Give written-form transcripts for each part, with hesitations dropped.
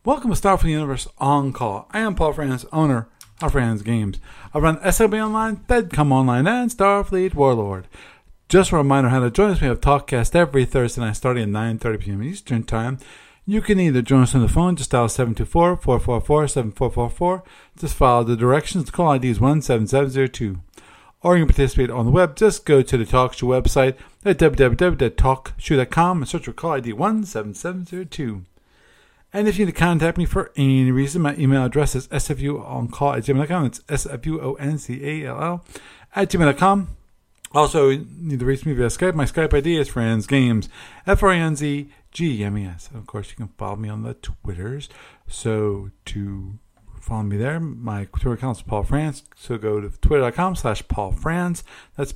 Welcome to Starfleet Universe On Call. I am Paul Franz, owner of Franz Games. I run SLB Online, FedCom Online, and Starfleet Warlord. Just a reminder how to join us. We have TalkCast every Thursday night starting at 9:30 p.m. Eastern Time. You can either join us on the phone, just dial 724-444-7444. Just follow the directions. The call ID is 17702. Or you can participate on the web. Just go to the TalkShoe website at www.talkshoe.com and search for call ID 17702. And if you need to contact me for any reason, my email address is sfuoncall@gmail.com. It's sfuoncall@gmail.com. Also, you need to reach me via Skype. My Skype ID is Franz Games, FRANZGMES. Of course, you can follow me on the Twitters. So to follow me there, my Twitter account is Paul Franz. So go to twitter.com/Paul Franz. That's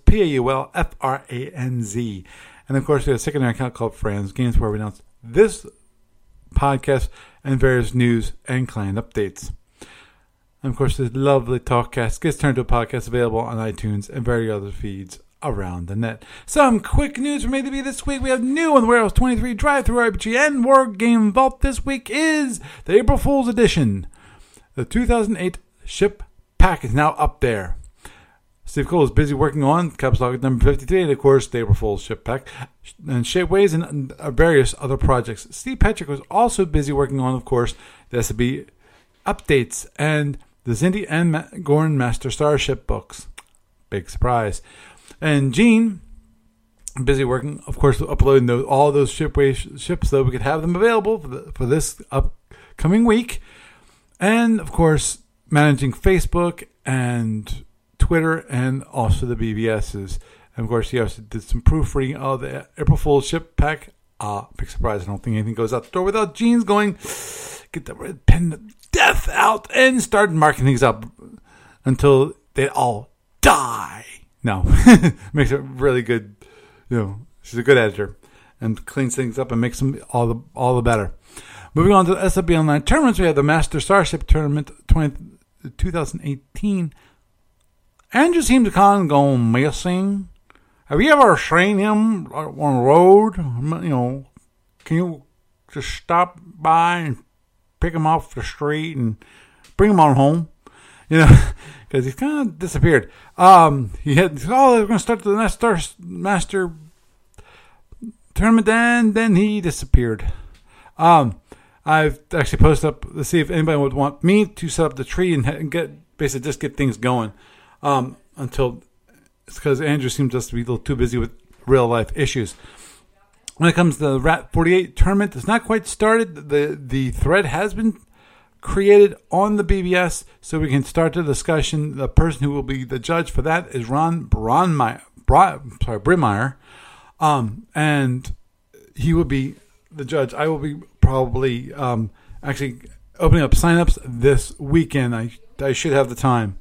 PAULFRANZ. And of course, we have a secondary account called Franz Games where we announce this podcast and various news and client updates. And of course, this lovely TalkCast gets turned to a podcast available on iTunes and various other feeds around the net. Some quick news from A2B this week. We have new on the Warehouse 23 Drive-Thru RPG and War Game Vault this week is the April Fool's Edition. The 2008 ship pack is now up there. Steve Cole is busy working on Caps Log number 53 and, of course, the April Fool's ship pack and Shapeways and various other projects. Steve Patrick was also busy working on, of course, the SB updates and the Xindi and Gorn Master Starship books. Big surprise. And Gene, busy working, of course, uploading all those Shapeways ships so we could have them available for this upcoming week. And, of course, managing Facebook and Twitter and also the BBSs. And, of course, he also did some proofreading of the April Fool's ship pack. Big surprise. I don't think anything goes out the door without Gene's going, get the red pen of death out and start marking things up until they all die. No. Makes it really good. You know, she's a good editor and cleans things up and makes them all the better. Moving on to the SLB Online tournaments, we have the Master Starship Tournament 2018. Andrew seems to kind of go missing. Have you ever seen him on the road? You know, can you just stop by and pick him off the street and bring him on home? You know, because he's kind of disappeared. They're going to start the Master Tournament, and then he disappeared. I've actually posted up to see if anybody would want me to set up the tree and get things going. Until it's because Andrew seems just to be a little too busy with real life issues. When it comes to the Rat 48 tournament, it's not quite started. The thread has been created on the BBS, so we can start the discussion. The person who will be the judge for that is Ron Brimmeyer, and he will be the judge. I will be probably actually opening up signups this weekend. I should have the time.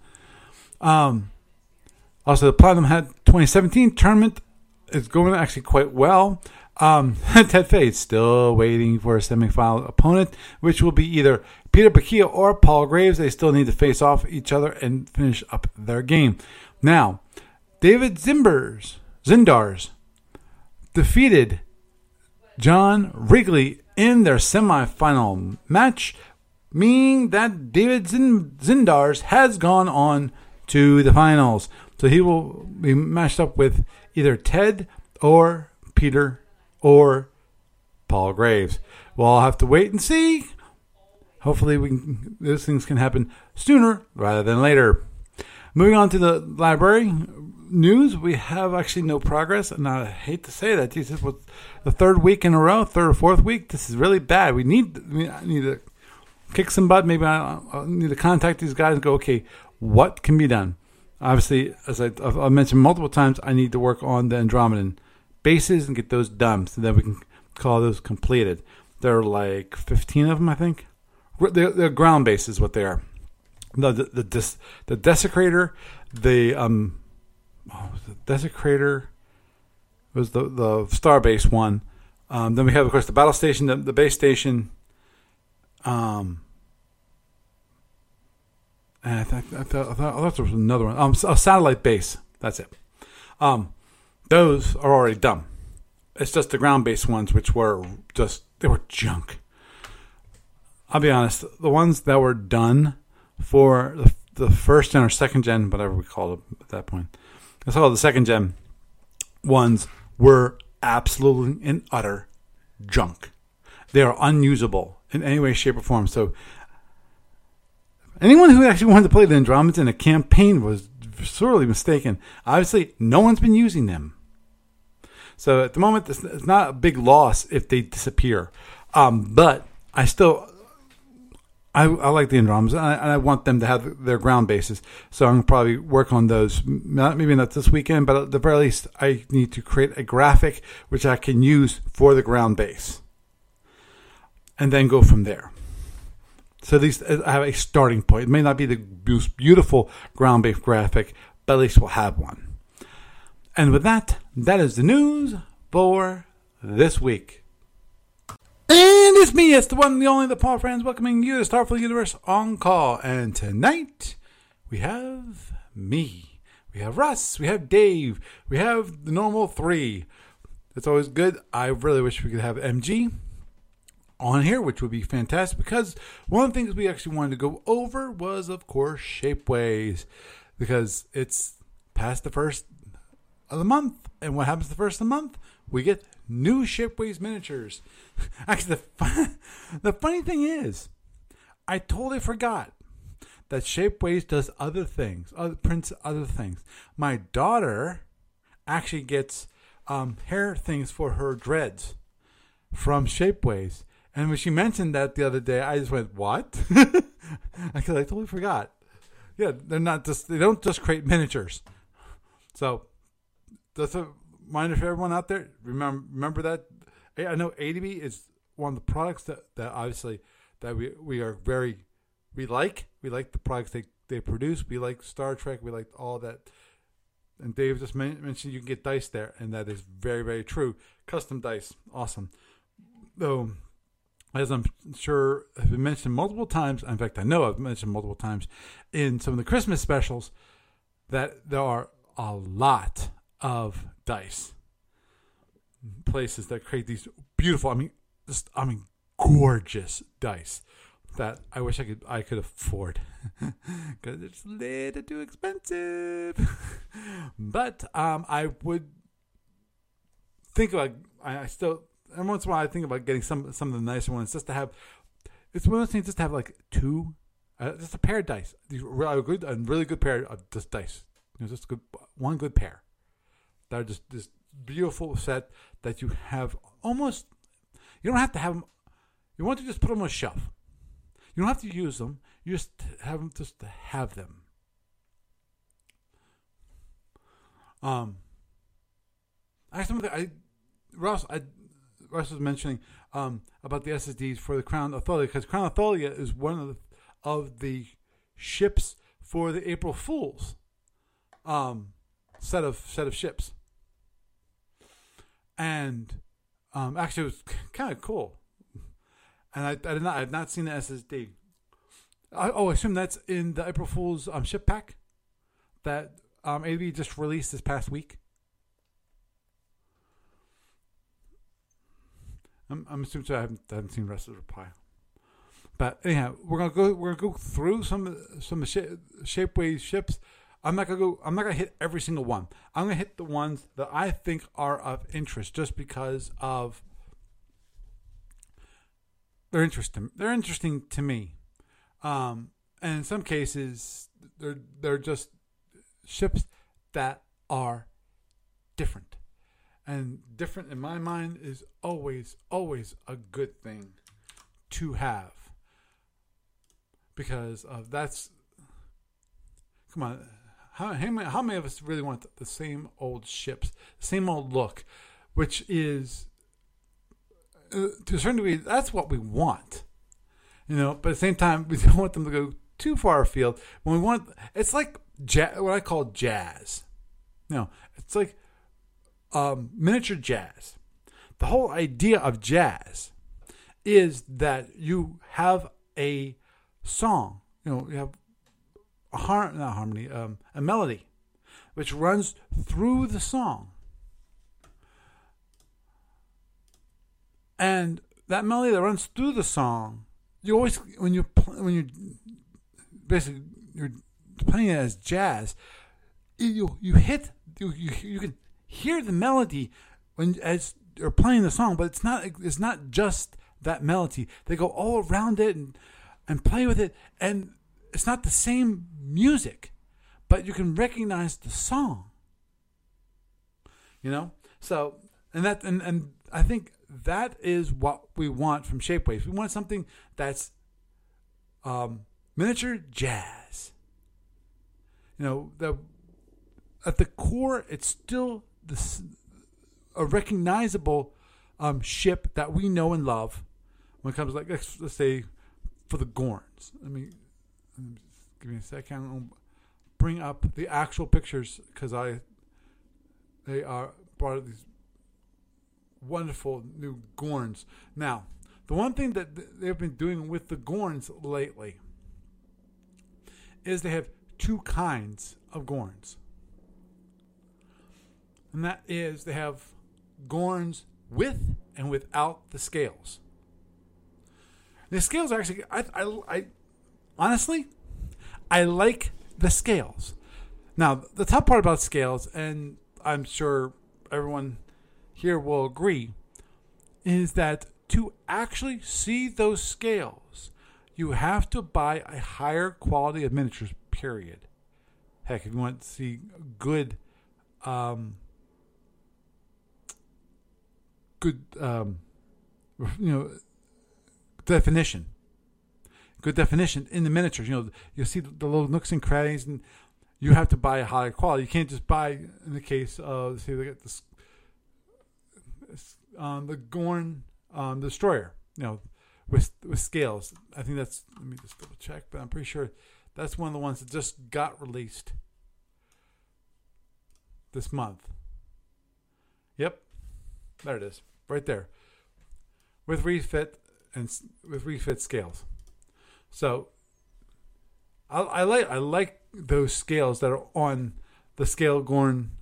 Also, the Platinum Hat 2017 tournament is going actually quite well. Ted Fay is still waiting for a semifinal opponent, which will be either Peter Bacchia or Paul Graves. They still need to face off each other and finish up their game. Now, David Zindars defeated John Wrigley in their semifinal match, meaning that David Zindars has gone on to the finals. So he will be matched up with either Ted or Peter or Paul Graves. Well, I'll have to wait and see. Hopefully those things can happen sooner rather than later. Moving on to the library news, we have actually no progress, and I hate to say that. Jesus, was the third week in a row, third or fourth week. This is really bad. I need to kick some butt. Maybe I need to contact these guys and go, okay, what can be done? Obviously, as I've mentioned multiple times, I need to work on the Andromedan bases and get those done so that we can call those completed. There are like 15 of them, I think. They're ground bases, what they are. The Desecrator, the Desecrator was the Starbase one. Then we have, of course, the battle station, the base station. And I thought there was another one. A satellite base. That's it. Those are already done. It's just the ground-based ones, which were they were junk. I'll be honest, the ones that were done for the first gen or second gen, whatever we call it at that point, let's call it the second gen ones, were absolutely and utter junk. They are unusable in any way, shape, or form. So anyone who actually wanted to play the Andromeds in a campaign was sorely mistaken. Obviously, no one's been using them. So at the moment, it's not a big loss if they disappear. But I still... I like the Andromedas, and I want them to have their ground bases. So I'm going to probably work on those, maybe not this weekend, but at the very least, I need to create a graphic which I can use for the ground base. And then go from there. So at least I have a starting point. It may not be the most beautiful ground base graphic, but at least we'll have one. And with that, that is the news for this week. And it's me, it's the one, the only, the Paul Franz, welcoming you to Starfleet Universe On Call. And tonight, we have me. We have Russ. We have Dave. We have the normal three. It's always good. I really wish we could have MG on here, which would be fantastic, because one of the things we actually wanted to go over was, of course, Shapeways, because it's past the first of the month. And what happens the first of the month? We get new Shapeways miniatures. Actually, the funny thing is, I totally forgot that Shapeways does other things, prints other things. My daughter actually gets hair things for her dreads from Shapeways. And when she mentioned that the other day, I just went, what? Because I totally forgot. Yeah, they don't just create miniatures. So, that's a reminder for everyone out there. Remember that. I know ADB is one of the products that obviously that we like. We like the products they produce. We like Star Trek. We like all that. And Dave just mentioned you can get dice there, and that is very, very true. Custom dice, awesome. Though, as I'm sure have been mentioned multiple times, in fact, I know I've mentioned multiple times in some of the Christmas specials, that there are a lot of dice places that create these beautiful, gorgeous dice that I wish I could afford, because it's a little too expensive. But I would think about, I still, every once in a while I think about getting some of the nicer ones, just to have, it's one of those things, just to have like two, just a pair of dice, a really good pair of just dice, just one good pair. They're just this beautiful set that you have almost, you don't have to have them, you want to just put them on a shelf. You don't have to use them, you just have them just to have them. Russ was mentioning about the SSDs for the Crown Authority, because Crown Authority is one of the ships for the April Fools set of ships. And actually, it was kind of cool. And I had not seen the SSD. I assume that's in the April Fool's ship pack that AV just released this past week. I'm assuming so. I haven't seen the rest of the reply. But anyhow, we're gonna go through some of the Shapeways ships. I'm not gonna hit every single one. I'm gonna hit the ones that I think are of interest, just because of they're interesting. They're interesting to me, and in some cases, they're just ships that are different, and different in my mind is always a good thing to have, because that's, come on. How many of us really want the same old ships, the same old look, which is, to a certain degree, that's what we want. But at the same time, we don't want them to go too far afield. When we want, it's like what I call jazz. It's like miniature jazz. The whole idea of jazz is that you have a song. You have a melody, which runs through the song. And that melody that runs through the song you always when you're basically you're playing it as jazz, you can hear the melody as you're playing the song, but it's not just that melody. They go all around it and play with it, and it's not the same music, but you can recognize the song. So and I think that is what we want from Shapewaves. We want something that's miniature jazz. At the core, it's still a recognizable ship that we know and love. When it comes let's say for the Gorns. Give me a second. I'll bring up the actual pictures because they are brought these wonderful new Gorns. Now, the one thing that they've been doing with the Gorns lately is they have two kinds of Gorns. And that is they have Gorns with and without the scales. The scales are actually, I honestly, I like the scales. Now, the tough part about scales, and I'm sure everyone here will agree, is that to actually see those scales, you have to buy a higher quality of miniatures, period. Heck, if you want to see good definition. Good definition in the miniatures. You'll see the little nooks and crannies, and you have to buy a higher quality. You can't just buy, in the case of, say, they got this, the Gorn Destroyer, with scales. I think that's, let me just double check, but I'm pretty sure that's one of the ones that just got released this month. Yep, there it is, right there, with refit scales. So I like those scales that are on the Scale Gorn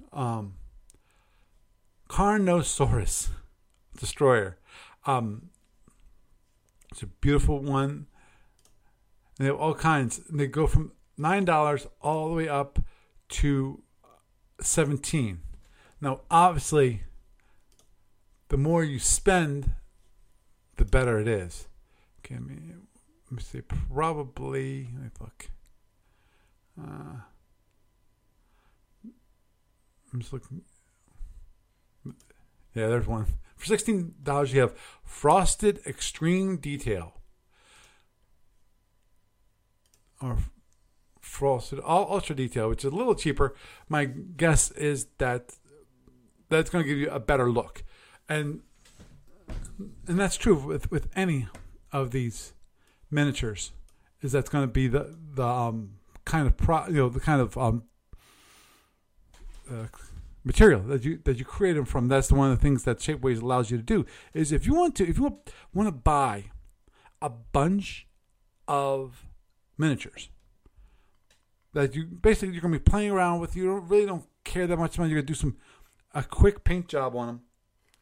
Carnosaurus Destroyer. It's a beautiful one. And they have all kinds. And they go from $9 all the way up to $17. Now, obviously, the more you spend, the better it is. Okay, let me see. Probably, let me look. I'm just looking. Yeah, there's one. For $16, you have Frosted Extreme Detail. Or Frosted Ultra Detail, which is a little cheaper. My guess is that that's going to give you a better look. And that's true with any of these miniatures, is that's going to be the kind of material that you create them from. That's one of the things that Shapeways allows you to do. Is if you want to buy a bunch of miniatures that you're going to be playing around with, you really don't care that much about. You're going to do a quick paint job on them.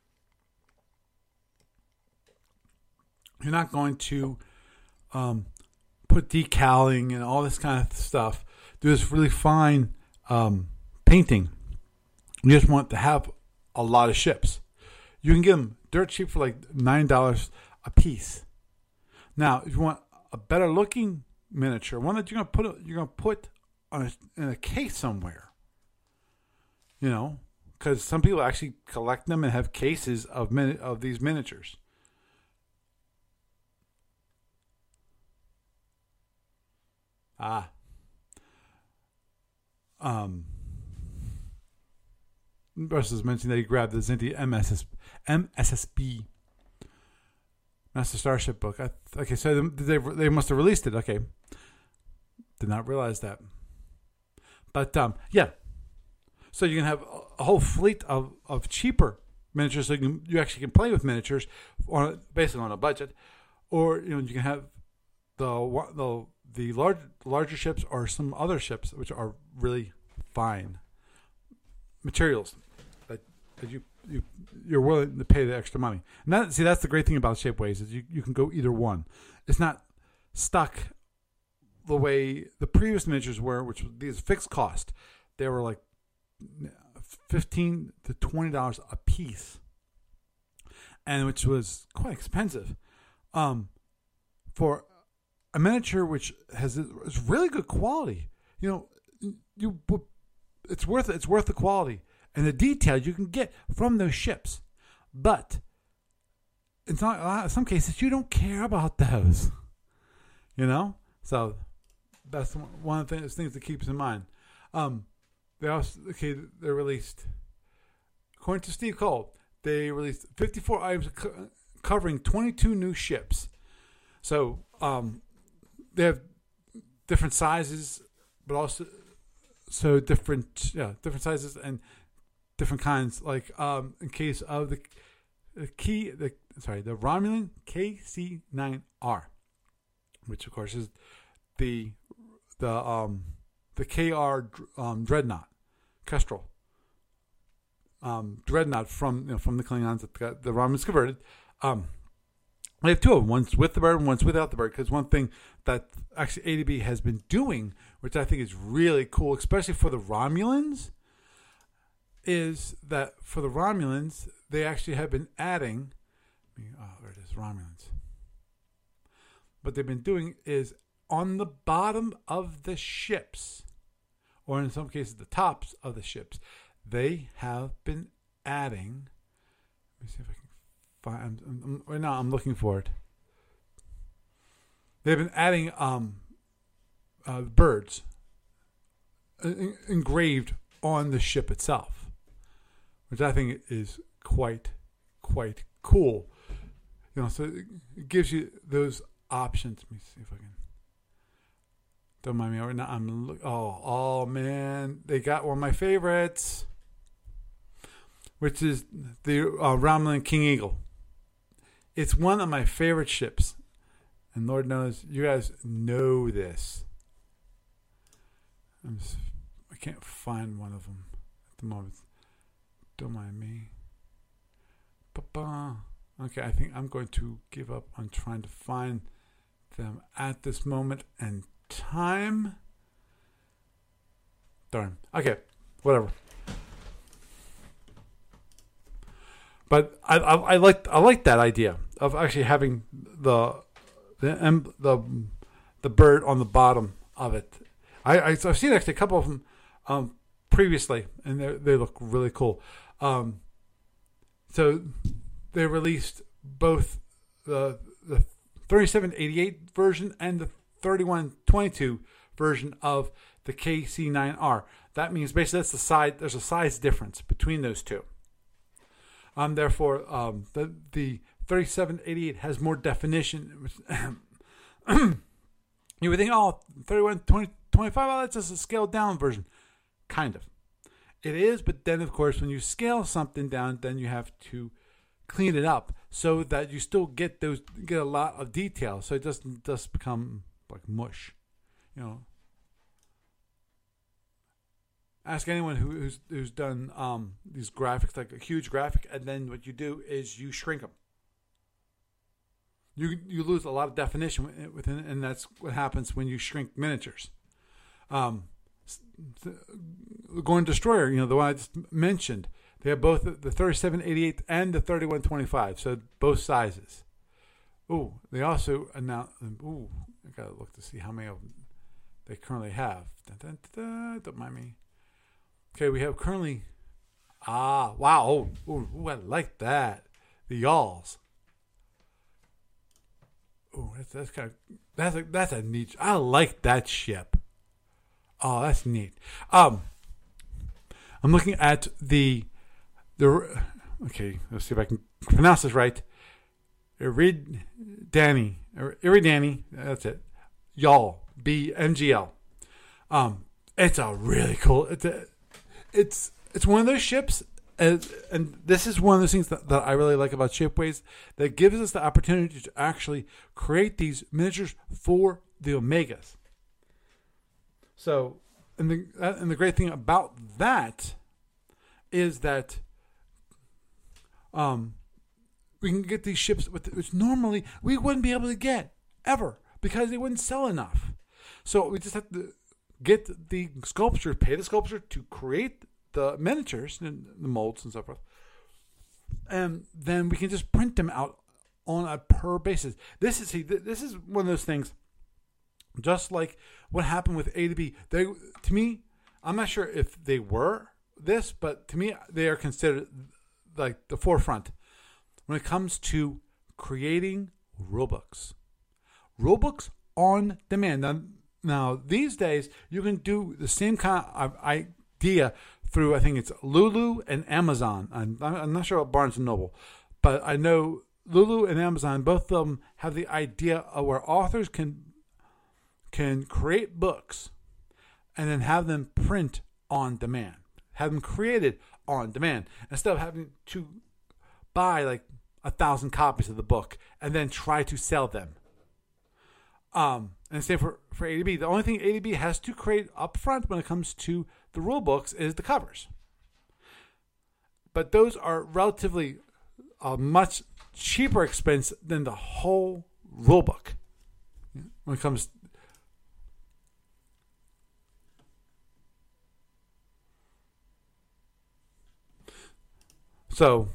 You're not going to put decaling and all this kind of stuff. Do this really fine painting. You just want to have a lot of ships. You can get them dirt cheap for like $9 a piece. Now, if you want a better looking miniature, one that you're gonna put in a case somewhere, because some people actually collect them and have cases of these miniatures. Russ has mentioned that he grabbed the Zinti MSSB Master Starship book. Okay, so they must have released it. Okay, did not realize that. But yeah, so you can have a whole fleet of cheaper miniatures, so you actually can play with miniatures basically on a budget, or you can have the larger ships or some other ships which are really fine materials that you're willing to pay the extra money. And that's the great thing about Shapeways is you can go either one. It's not stuck the way the previous miniatures were, which was these fixed cost. They were like $15 to $20 a piece, and which was quite expensive for a miniature which is really good quality. It's worth it. It's worth the quality and the detail you can get from those ships. But in some cases, you don't care about those. So that's one of the things to keep in mind. They're released, according to Steve Cole, they released 54 items covering 22 new ships. So they have different sizes, but also different sizes and different kinds. Like in case of the Romulan KC-9R, which of course is the KR Dreadnought, Kestrel Dreadnought from the Klingons that got the Romulans converted. They have two of them, one's with the bird and one's without the bird, because one thing that actually ADB has been doing, which I think is really cool, especially for the Romulans, is that for the Romulans, they actually have been adding, there it is, Romulans. What they've been doing is on the bottom of the ships, or in some cases the tops of the ships, they have been adding, let me see if I can find, right now I'm looking for it. They've been adding birds engraved on the ship itself, which I think is quite cool. So it gives you those options. Let me see if I can. Don't mind me right now. Oh man, they got one of my favorites, which is the Romulan King Eagle. It's one of my favorite ships, and Lord knows you guys know this. I can't find one of them at the moment. Don't mind me. Okay, I think I'm going to give up on trying to find them at this moment in time. Darn. Okay, whatever. But I like that idea of actually having the bird on the bottom of it. I've seen actually a couple of them previously, and they look really cool. So they released both the 3788 version and the 3122 version of the KC-9R. That means basically there's a size difference between those two. Therefore, the 3788 has more definition. You would think, 3125, that's just a scaled down version. Kind of. It is, but then, of course, when you scale something down, then you have to clean it up so that you still get a lot of detail, so it doesn't just become like mush. Ask anyone who's done these graphics, like a huge graphic, and then what you do is you shrink them. You lose a lot of definition within, and that's what happens when you shrink miniatures. The Gorn Destroyer, the one I just mentioned, they have both the 3788 and the 3125, so both sizes. Ooh, they also announced. Ooh, I gotta look to see how many of them they currently have. Don't mind me. Okay, we have currently. Wow! Ooh, I like that. The Yawls. Ooh, that's a neat. I like that ship. Oh, that's neat. I'm looking at the. Okay, let's see if I can pronounce this right. Eridani. That's it. Yawl. BMGL. It's a really cool. It's one of those ships, and this is one of those things that I really like about Shipways, that gives us the opportunity to actually create these miniatures for the Omegas. So, and the great thing about that is that we can get these ships which normally we wouldn't be able to get ever because they wouldn't sell enough. So we just have to get the sculptor, pay the sculptor to create the miniatures and the molds and so forth. And then we can just print them out on a per basis. This is one of those things, just like what happened with A to B. To me, I'm not sure if they were this, but to me, they are considered like the forefront when it comes to creating rulebooks. Rulebooks on demand. Now, these days, you can do the same kind of idea through, I think it's Lulu and Amazon. I'm not sure about Barnes & Noble, but I know Lulu and Amazon, both of them have the idea of where authors can create books and then have them print on demand. Have them created on demand instead of having to buy like 1,000 copies of the book and then try to sell them. And same for A to B. The only thing A to B has to create up front when it comes to the rule books is the covers. But those are relatively a much cheaper expense than the whole rule book when it comes. So,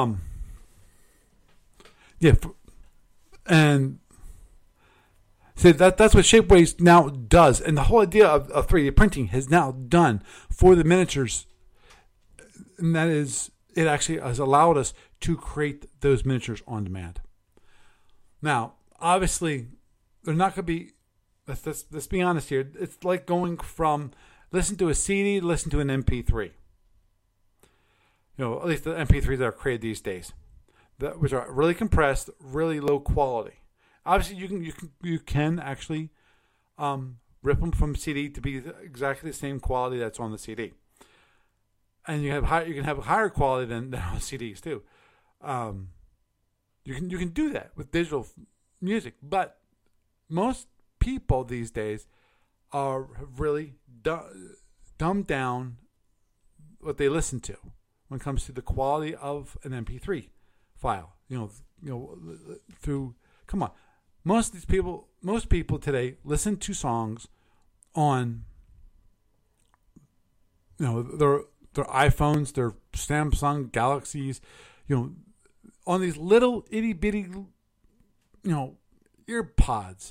yeah, and see that's what Shapeways now does, and the whole idea of 3D printing has now done for the miniatures, and that is, it actually has allowed us to create those miniatures on demand. Now, obviously, they're not going to be. Let's be honest here. It's like going from listen to a CD to listen to an MP3. At least the MP3s that are created these days, which are really compressed, really low quality. Obviously, you can actually rip them from CD to be exactly the same quality that's on the CD, and you can have a higher quality than on CDs too. You can do that with digital music, but most people these days have really dumbed down what they listen to when it comes to the quality of an MP3 file. Come on. Most people today listen to songs on their iPhones, their Samsung Galaxies, on these little itty bitty earpods.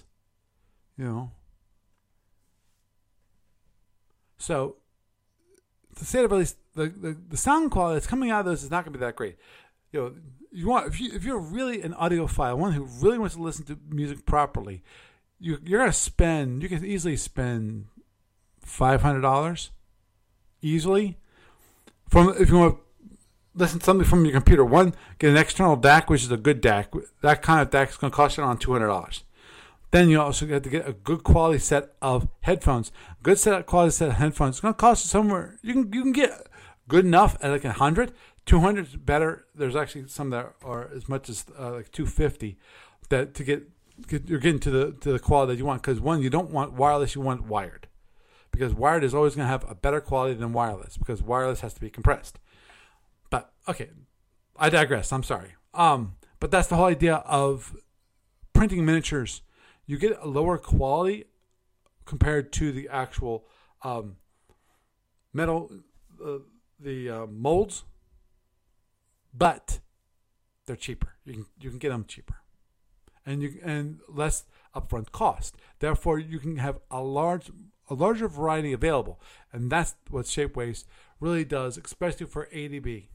So to say the least, the sound quality that's coming out of this is not going to be that great. If you're really an audiophile, one who really wants to listen to music properly, you're going to spend. You can easily spend $500 easily. If you want to listen to something from your computer, one, get an external DAC, which is a good DAC. That kind of DAC is going to cost you around $200. Then you also have to get a good quality set of headphones. Quality set of headphones. It's going to cost you somewhere. You can get good enough at like $100. $200 is better. There's actually some that are as much as like $250. That to get you're getting to the quality that you want. Because one, you don't want wireless. You want wired. Because wired is always going to have a better quality than wireless. Because wireless has to be compressed. But okay, I digress. I'm sorry. But that's the whole idea of printing miniatures. You get a lower quality compared to the actual metal, the molds, but they're cheaper. You can get them cheaper, and less upfront cost. Therefore, you can have a larger variety available, and that's what Shapeways really does, especially for A to B.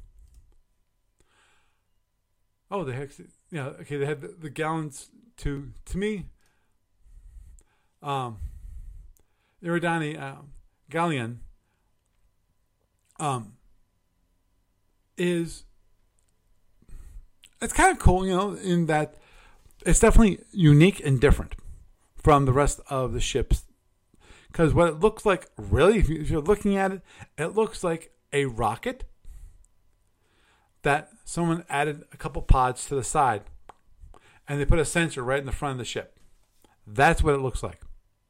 Oh, the heck, yeah. Okay, they had the gallons to me. Iridani Galleon it's kind of cool, in that it's definitely unique and different from the rest of the ships. Because what it looks like, really, if you're looking at it, it looks like a rocket that someone added a couple pods to the side, and they put a sensor right in the front of the ship. That's what it looks like.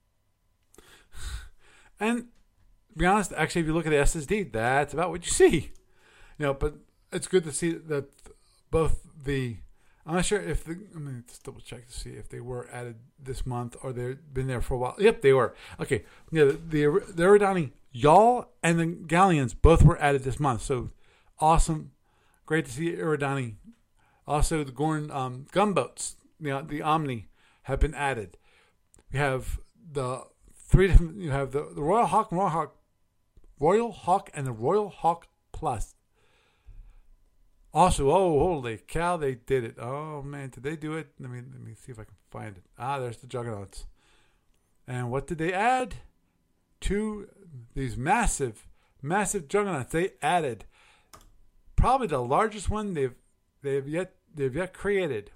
And to be honest, actually, if you look at the SSD, that's about what you see. But it's good to see that both the I'm not sure if let me just double check to see if they were added this month or they've been there for a while. Yep, they were. Okay, yeah, the Eridani Yawl and the Galleons both were added this month. So awesome, great to see Eridani. Also, the Gorn gunboats, the Omni, have been added. We have the three different. You have the Royal Hawk, Royal Hawk, and the Royal Hawk Plus. Also, oh, holy cow, they did it. Oh, man, did they do it? Let me see if I can find it. There's the Juggernauts. And what did they add? To these massive Juggernauts. They added probably the largest one they've yet created.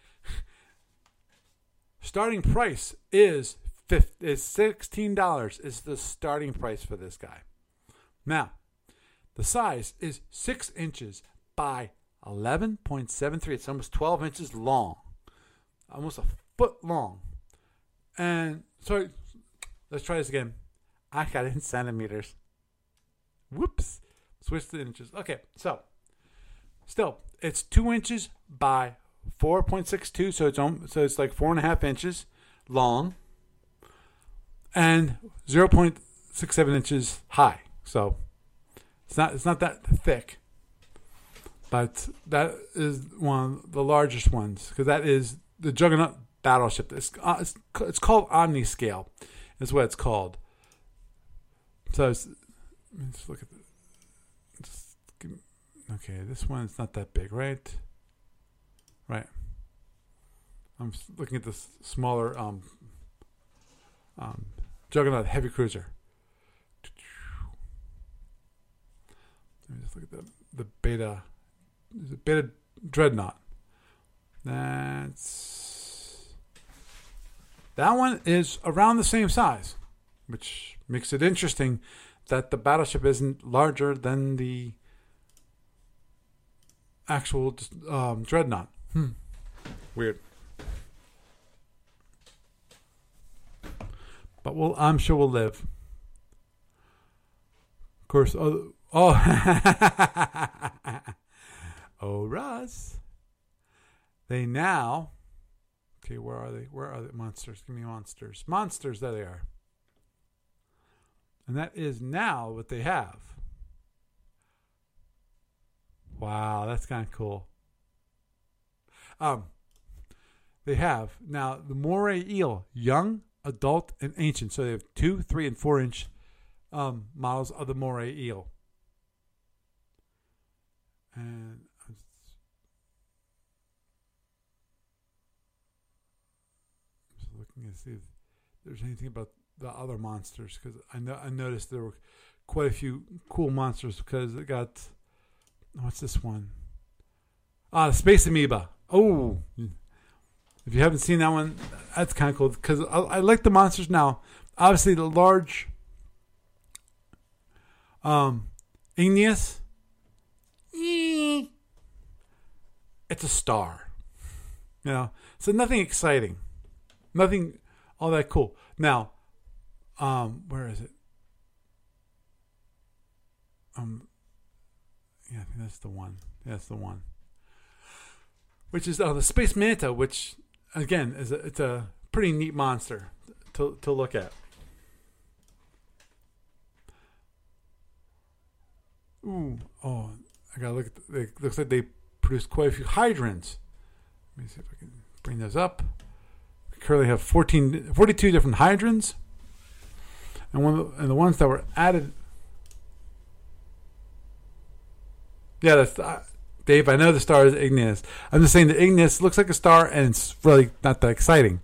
Starting price is $16 is the starting price for this guy. Now, the size is 6 inches by 11.73. It's almost 12 inches long. Almost a foot long. And, sorry, let's try this again. I got it in centimeters. Whoops. Switch to inches. Okay, so, still, it's 2 inches by 4.62, so it's like 4.5 inches long. And 0.67 inches high. So, it's not that thick. But that is one of the largest ones because that is the Juggernaut battleship. It's called Omni Scale, is what it's called. So let's look at okay, this one is not that big, right? Right. I'm looking at this smaller Juggernaut heavy cruiser. Let me just look at the Beta. There's a Beta Dreadnought. That one is around the same size, which makes it interesting that the battleship isn't larger than the actual Dreadnought. Weird. But I'm sure we'll live. Of course, Oh, Russ. They now... Okay, where are they? Where are the monsters? Give me monsters. Monsters, there they are. And that is now what they have. Wow, that's kind of cool. They have now the Moray Eel, young, adult, and ancient. So they have 2, 3, and 4 inch models of the Moray Eel. And I'm just looking to see if there's anything about the other monsters because I noticed there were quite a few cool monsters because it got what's this one? The Space Amoeba. Oh, if you haven't seen that one, that's kind of cool because I like the monsters now. Obviously, the large Igneous. It's a star. So nothing exciting. Nothing all that cool. Now, where is it? Yeah, I think that's the one. That's the one. Which is the Space Manta, which again it's a pretty neat monster to look at. Ooh, I gotta look at. It looks like they produced quite a few hydrants. Let me see if I can bring those up. We currently have 42 different hydrants, and the ones that were added. Yeah, that's Dave. I know the star is Igneous. I'm just saying that Igneous looks like a star, and it's really not that exciting.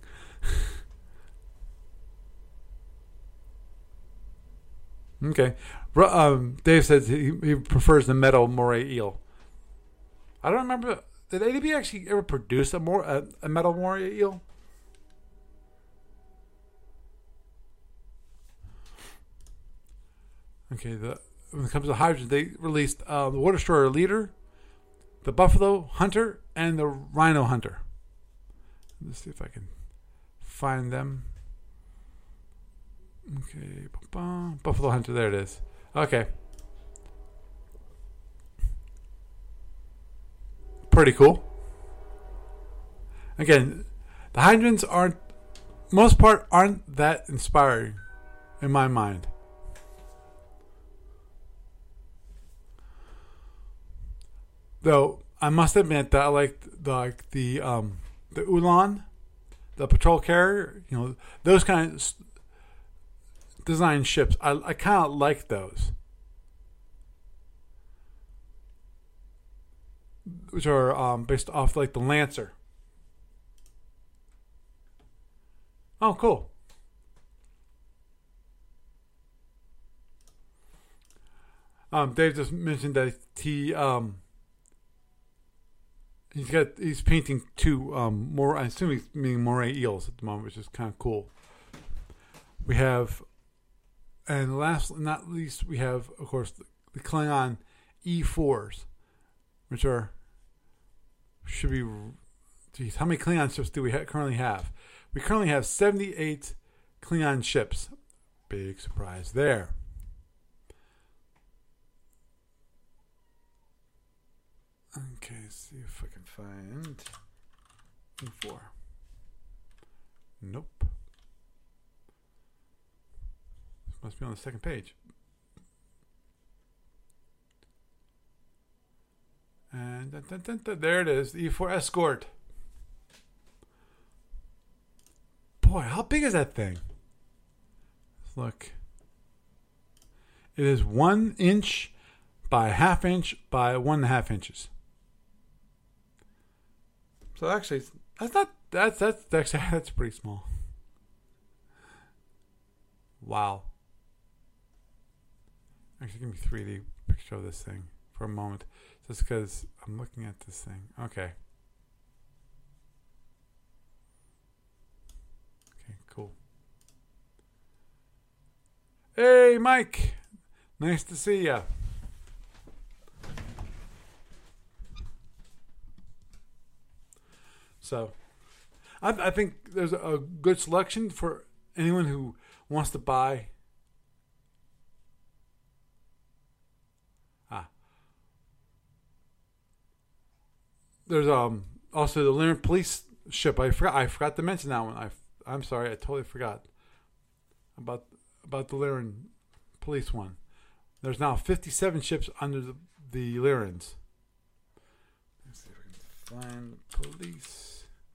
Okay. Dave says he prefers the metal Moray Eel. I don't remember. Did ADB actually ever produce a metal Moray Eel? Okay. When it comes to hydrogen, they released the Water Destroyer Leader, the Buffalo Hunter, and the Rhino Hunter. Let's see if I can find them. Okay, Buffalo Hunter, there it is. Okay. Pretty cool. Again, the hydrants most part aren't that inspiring in my mind. Though I must admit that I like the Ulan, the patrol carrier. Those kind of design ships. I kind of like those, which are based off like the Lancer. Oh, cool. Dave just mentioned that he's painting two more. I assume he's meaning moray eels at the moment, which is kind of cool. We have, and last but not least, we have of course the Klingon E4s, which should be. Geez, how many Klingon ships do we currently have? We currently have 78 Klingon ships. Big surprise there. Okay, let's see if I can find E4. Nope. This must be on the second page. And there it is, the E4 Escort. Boy, how big is that thing? Let's look. It is 1 inch by a half inch by 1.5 inches. So actually, that's pretty small. Wow. Actually, give me a 3D picture of this thing for a moment, just because I'm looking at this thing. Okay. Okay, cool. Hey, Mike. Nice to see ya. So, I think there's a good selection for anyone who wants to buy. There's also the Lyran Police ship. I forgot to mention that one. I'm sorry, I totally forgot about the Lyran Police one. There's now 57 ships under the Lyrans. Let's see if I can find the police.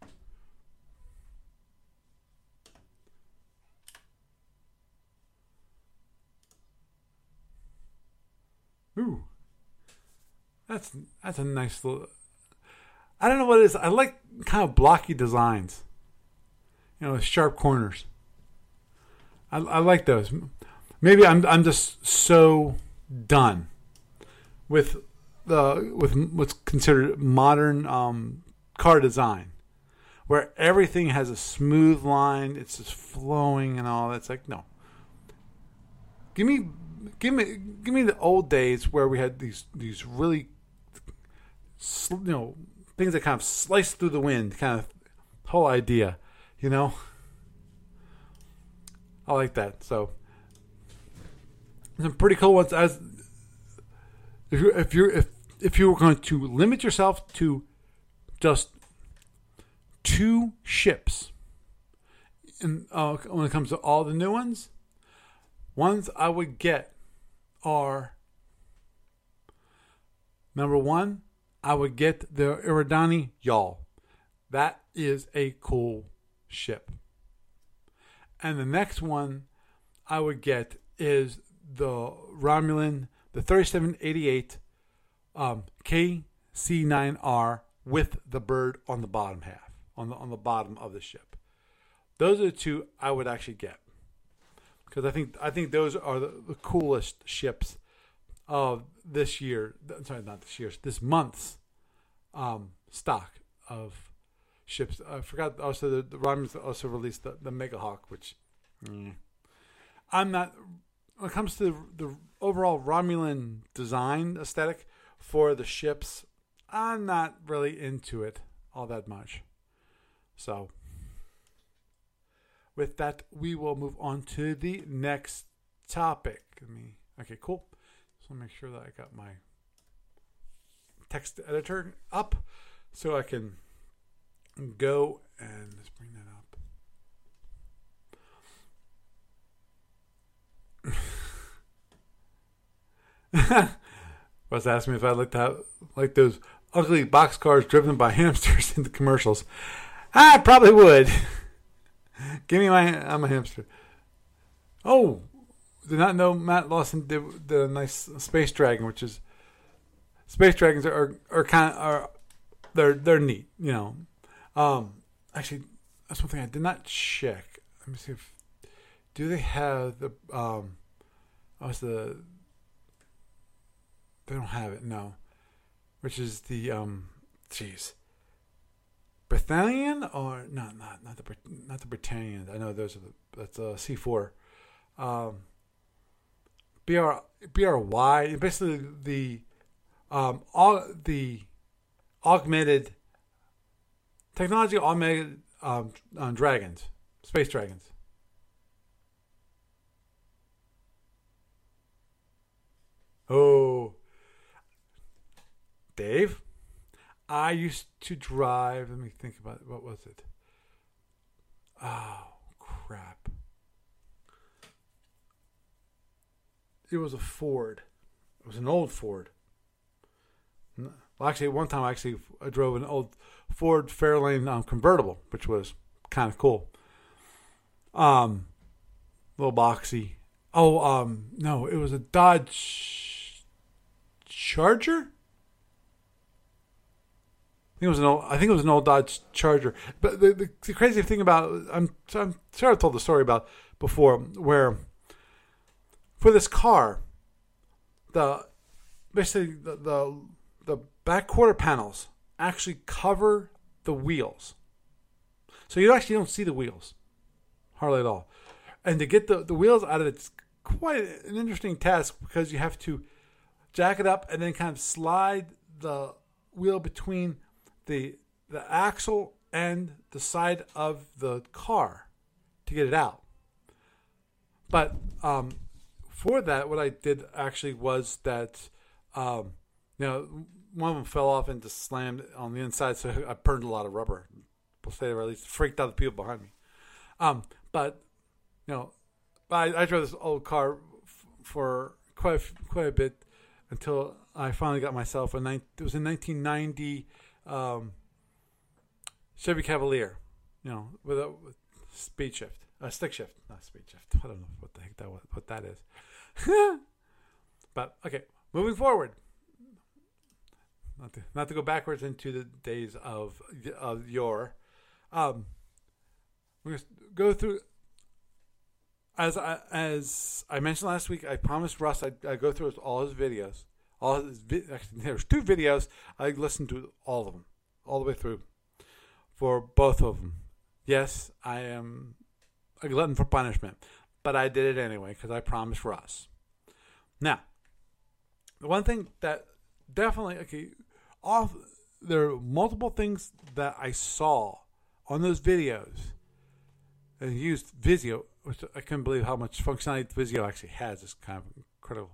Ooh, that's a nice little. I don't know what it is. I like kind of blocky designs. With sharp corners. I like those. Maybe I'm just so done with what's considered modern car design, where everything has a smooth line. It's just flowing and all. It's like, no. Give me the old days where we had these really things that kind of slice through the wind, kind of whole idea, I like that. So some pretty cool ones. As if you were going to limit yourself to just 2 ships, and when it comes to all the new ones I would get are, number 1, I would get the Eridani Yawl. That is a cool ship. And the next one I would get is the Romulan, the 3788 KC-9R with the bird on the bottom half, on the bottom of the ship. Those are the 2 I would actually get, because I think those are the coolest ships of this year. Sorry, not this year's. This month's stock of ships. I forgot also the Romulans also released the Mega Hawk, which I'm not. When it comes to the overall Romulan design aesthetic for the ships, I'm not really into it all that much. So, with that, we will move on to the next topic. Okay, cool. So make sure that I got my text editor up so I can go and let's bring that up. Russ asked me if I looked at like those ugly boxcars driven by hamsters in the commercials. I probably would. Give me I'm a hamster. Oh, did not know Matt Lawson did a nice space dragon, which is space dragons they're neat, you know. Actually, that's one thing I did not check. Let me see if do they have the they don't have it, no. Which is the Britannien or not the Britannian. I know those are that's C4. BRY, basically the all the augmented technology, augmented dragons, space dragons. Oh, Dave, I used to drive. Let me think about it. What was it? Oh crap! It was a Ford. It was an old Ford. Well, actually, one time I drove an old Ford Fairlane convertible, which was kind of cool. Little boxy. Oh, no, it was a Dodge Charger. I think it was an old Dodge Charger. But the crazy thing about I'm sure I told the story about before where for this car, basically the back quarter panels actually cover the wheels, so you actually don't see the wheels hardly at all. And to get the wheels out of it's quite an interesting task because you have to jack it up and then kind of slide the wheel between the axle and the side of the car to get it out. But for that, what I did actually was that one of them fell off and just slammed on the inside, so I burned a lot of rubber. We'll say, or at least freaked out the people behind me. But I drove this old car for quite a bit until I finally got myself it was in 1990 Chevy Cavalier, with speed shift, stick shift, not speed shift. I don't know what the heck what that is. But okay, moving forward. Not to go backwards into the days of yore. We're going to go through. As I mentioned last week, I promised Russ I'd go through all his videos. Actually, there's 2 videos. I listened to all of them, all the way through, for both of them. Yes, I am a glutton for punishment, but I did it anyway because I promised Russ. Now, the one thing that definitely there are multiple things that I saw on those videos and used Vizio, which I couldn't believe how much functionality Vizio actually has. It's kind of critical.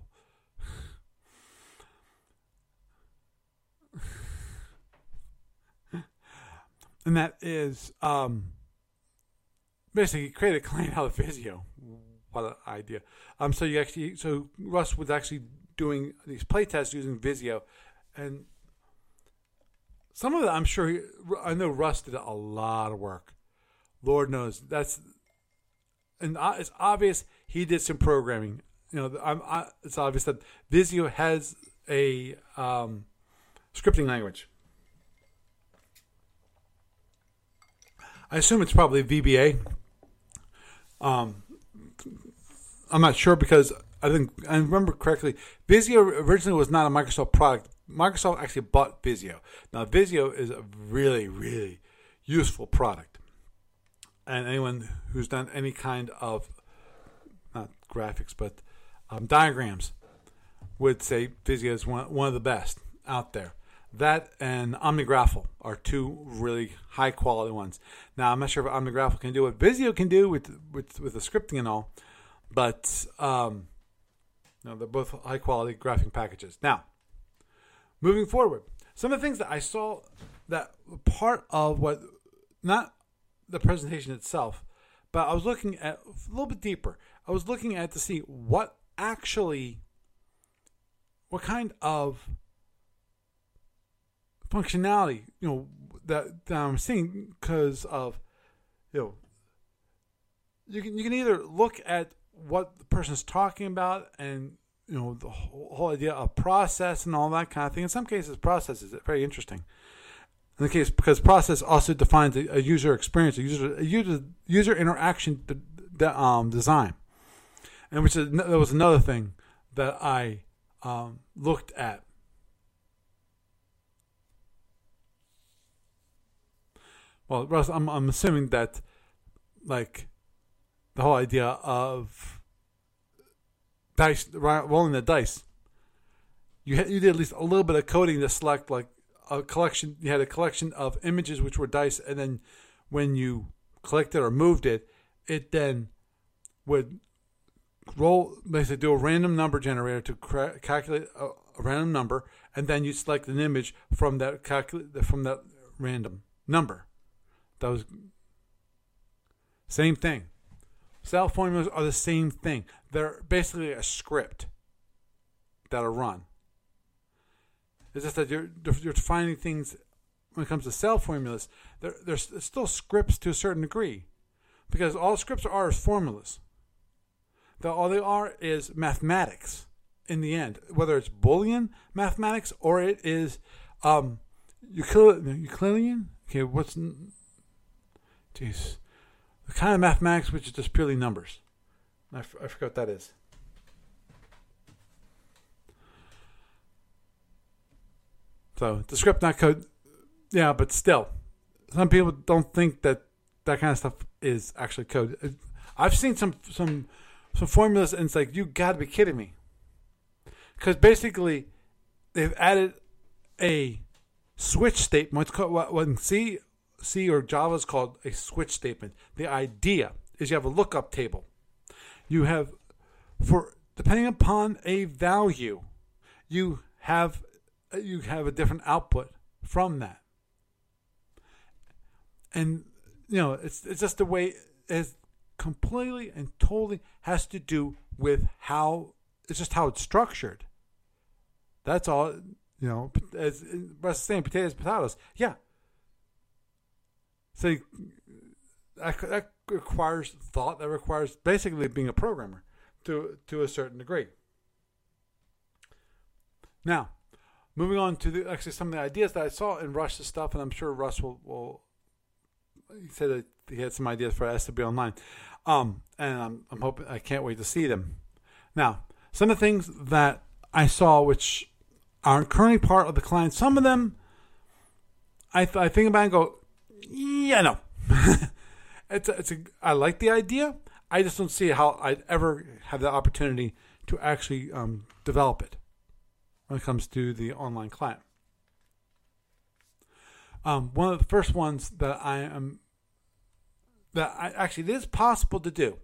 And that is basically create a client out of Vizio. What an idea! So Russ was actually doing these play tests using Vizio, and some of it I know Russ did a lot of work. Lord knows and it's obvious he did some programming. It's obvious that Vizio has a scripting language. I assume it's probably VBA. I'm not sure because I think I remember correctly. Vizio originally was not a Microsoft product. Microsoft actually bought Vizio. Now Vizio is a really, really useful product, and anyone who's done any kind of not graphics but diagrams would say Vizio is one of the best out there. That and OmniGraffle are 2 really high quality ones. Now I'm not sure if OmniGraffle can do what Vizio can do with the scripting and all, but they're both high quality graphic packages. Now, moving forward, some of the things that I saw that part of what not the presentation itself, but I was looking at a little bit deeper. I was looking at to see what kind of functionality, that I'm seeing, because of, you can either look at what the person's talking about, and the whole idea of process and all that kind of thing. In some cases, process is very interesting. In the case, because process also defines a user experience, a user interaction design, and that was another thing that I looked at. Well, Russ, I'm assuming that, like, the whole idea of dice, rolling the dice, you did at least a little bit of coding to select, like, a collection. You had a collection of images which were dice, and then when you collected or moved it, it then would basically do a random number generator to calculate a random number, and then you select an image from that random number. That was same thing. Cell formulas are the same thing. They're basically a script that'll run. It's just that you're defining things when it comes to cell formulas. There's still scripts to a certain degree, because all scripts are is formulas. All they are is mathematics in the end, whether it's Boolean mathematics or it is Euclidean. Okay, the kind of mathematics which is just purely numbers. I forgot what that is. So the script, not code. Yeah, but still, some people don't think that kind of stuff is actually code. I've seen some formulas, and it's like, you got to be kidding me. Because basically, they've added a switch statement. What in C or Java is called a switch statement. The idea is you have a lookup table. You have, depending upon a value, you have a different output from that. And it's just the way it completely and totally has to do with how it's structured. That's all. As Russ is saying, potatoes. Yeah. So that requires thought. That requires basically being a programmer to a certain degree. Now, moving on to some of the ideas that I saw in Russ's stuff, and I'm sure Russ will. He said that he had some ideas for us to be online, and I'm hoping. I can't wait to see them. Now, some of the things that I saw, which aren't currently part of the client, some of them, I think about and go, yeah, no. I like the idea. I just don't see how I'd ever have the opportunity to actually develop it when it comes to the online client. One of the first ones that it is possible to do,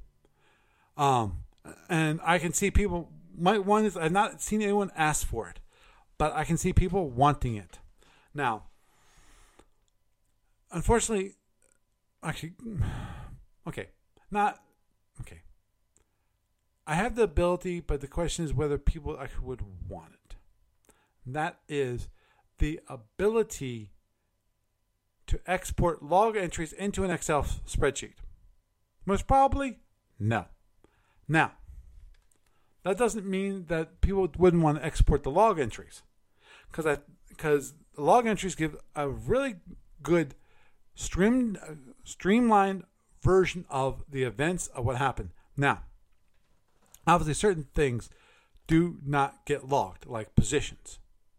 and I can see people might want this. I've not seen anyone ask for it, but I can see people wanting it. Now, unfortunately, actually, okay, not okay. I have the ability, but the question is whether people actually would want it. And that is the ability to export log entries into an Excel spreadsheet. Most probably, no. Now, that doesn't mean that people wouldn't want to export the log entries, because the log entries give a really good streamlined version of the events of what happened. Now, obviously, certain things do not get logged, like positions.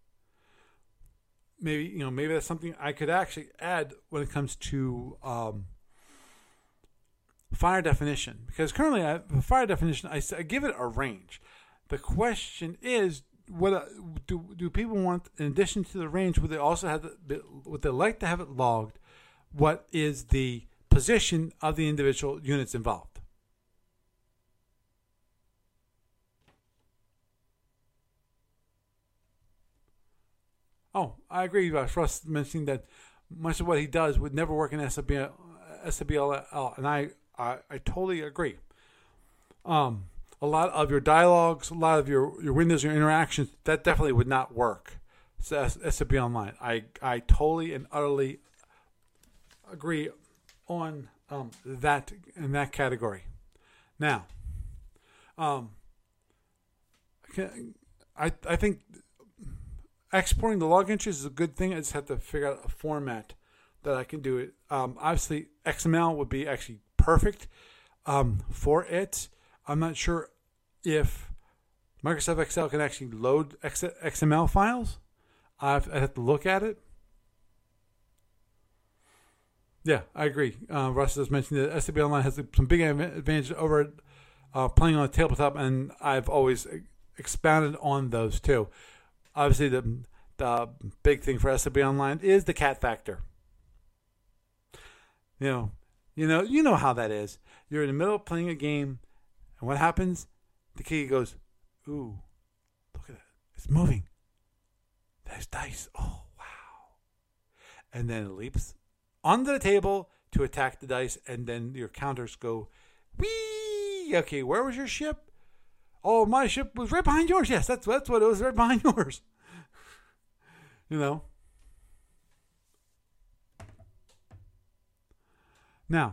Maybe that's something I could actually add when it comes to fire definition, because currently the fire definition I give it a range. The question is, what do people want in addition to the range? Would they also would they like to have it logged? What is the position of the individual units involved? Oh, I agree with Russ mentioning that much of what he does would never work in SWL, and I totally agree. A lot of your dialogues, a lot of your windows, your interactions, that definitely would not work. So SWL Online, I totally and utterly agree on that in that category. Now, I think exporting the log entries is a good thing. I just have to figure out a format that I can do it. Obviously, XML would be actually perfect for it. I'm not sure if Microsoft Excel can actually load XML files. I'd have to look at it. Yeah, I agree. Russ has mentioned that SWL Online has some big advantages over playing on a tabletop, and I've always expounded on those too. Obviously, the big thing for SWL Online is the cat factor. You know how that is. You're in the middle of playing a game, and what happens? The kitty goes, "Ooh, look at that! It's moving. There's dice. Oh, wow!" And then it leaps onto the table to attack the dice, and then your counters go, "Whee! Okay, where was your ship? Oh, my ship was right behind yours. Yes, that's what it was, right behind yours." Now,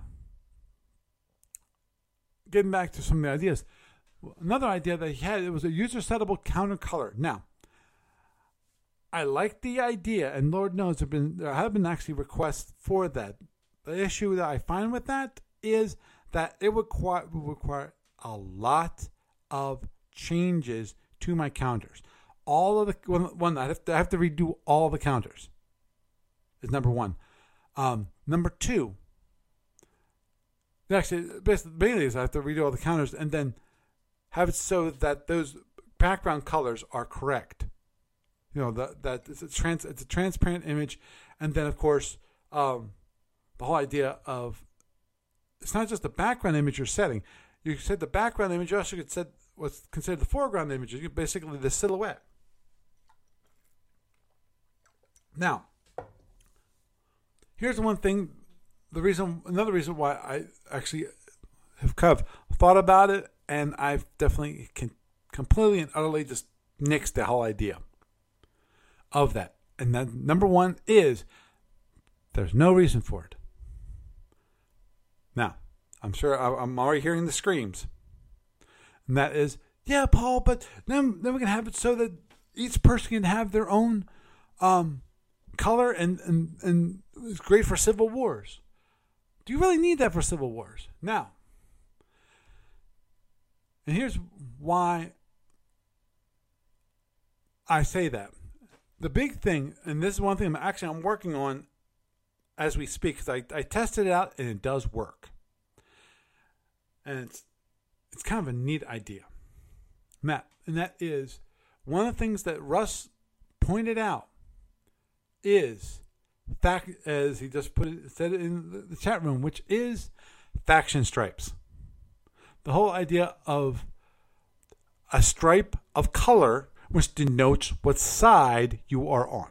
getting back to some of the ideas. Another idea that he had, it was a user-settable counter color. Now, I like the idea, and Lord knows there have been actually requests for that. The issue that I find with that is that it would require a lot of changes to my counters. All of the I have to redo all the counters. Is number one. Number two. Actually, basically, I have to redo all the counters and then have it so that those background colors are correct. That it's a transparent image, and then of course the whole idea of it's not just the background image you're setting. You set the background image. You also could set what's considered the foreground image. Basically the silhouette. Now, here's the one thing. Another reason why I actually have kind of thought about it, and I've definitely completely and utterly just nixed the whole idea of that. And that number one is there's no reason for it. Now, I'm sure I'm already hearing the screams. And that is, yeah, Paul, but then we can have it so that each person can have their own color and it's great for civil wars. Do you really need that for civil wars? Now, and here's why I say that. The big thing, and this is one thing I'm working on as we speak, because I tested it out and it does work. And it's kind of a neat idea. Matt, and that is one of the things that Russ pointed out is fact, as he just said it in the chat room, which is faction stripes. The whole idea of a stripe of color which denotes what side you are on.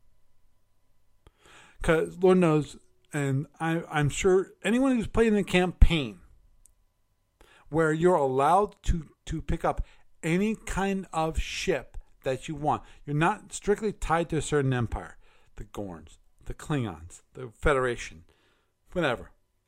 Because Lord knows, and I'm sure anyone who's played in a campaign where you're allowed to pick up any kind of ship that you want. You're not strictly tied to a certain empire. The Gorns, the Klingons, the Federation, whatever.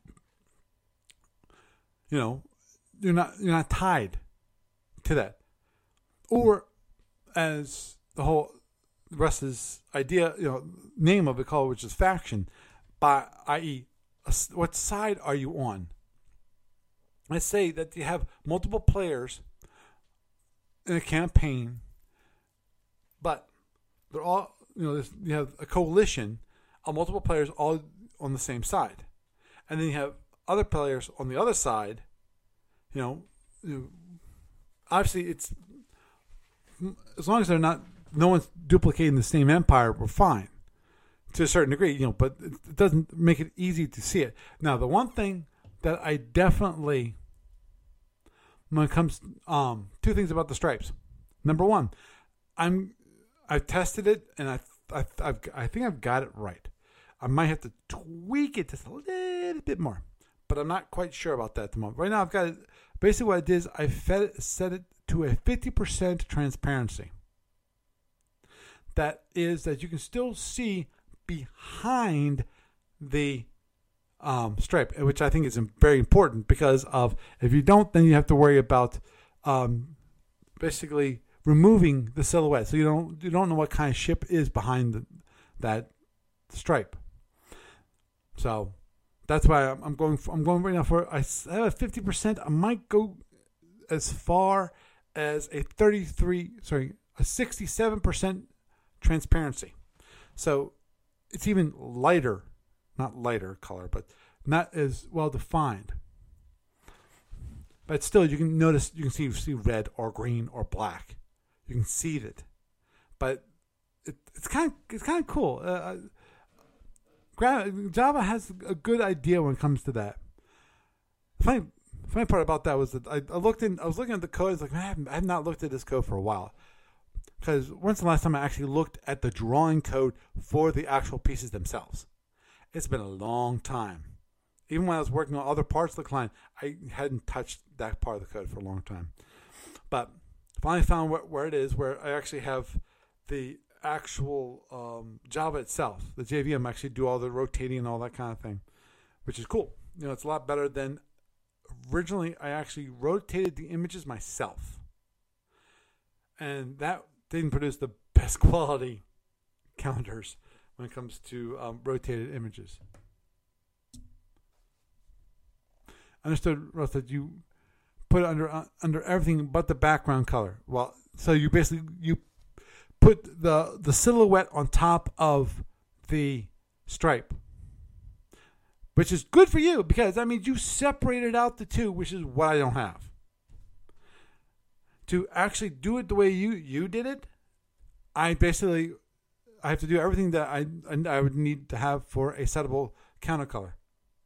You're not tied to that. Or as the whole Russ's idea, name of it called, which is faction, i.e., what side are you on? Let's say that you have multiple players in a campaign, but they're all, you have a coalition of multiple players all on the same side, and then you have other players on the other side. Obviously, it's as long as no one's duplicating the same empire, we're fine to a certain degree. But it doesn't make it easy to see it. Now, the one thing that I definitely, when it comes, two things about the stripes. Number one, I've tested it and I think I've got it right. I might have to tweak it just a little bit more, but I'm not quite sure about that at the moment. Right now, I've got it. Basically what I did is I set it to a 50% transparency. That is that you can still see behind the stripe, which I think is very important, because of if you don't, then you have to worry about basically removing the silhouette, so you don't know what kind of ship is behind that stripe. So that's why I'm going right now for I have 50%. I might go as far as a 67% transparency. So it's even lighter, not lighter color, but not as well defined. But still, you can see red or green or black. You can see it, but it's kind of cool. Java has a good idea when it comes to that. The funny part about that was that I was looking at the code. It's like, man, I have not looked at this code for a while, because when's the last time I actually looked at the drawing code for the actual pieces themselves? It's been a long time. Even when I was working on other parts of the client, I hadn't touched that part of the code for a long time. But finally found where it is, where I actually have the actual Java itself, the JVM, actually do all the rotating and all that kind of thing, which is cool. It's a lot better than originally. I actually rotated the images myself, and that didn't produce the best quality counters when it comes to rotated images. Understood, Russ, that you put it under everything but the background color. Well, so you put the silhouette on top of the stripe, which is good for you, because that means you separated out the two, which is what I don't have. To actually do it the way you did it, I have to do everything that I would need to have for a settable counter color.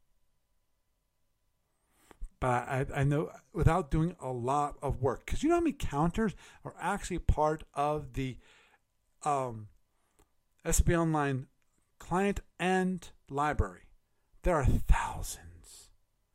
But I know without doing a lot of work, because you know how many counters are actually part of the SAP Online client and library. There are thousands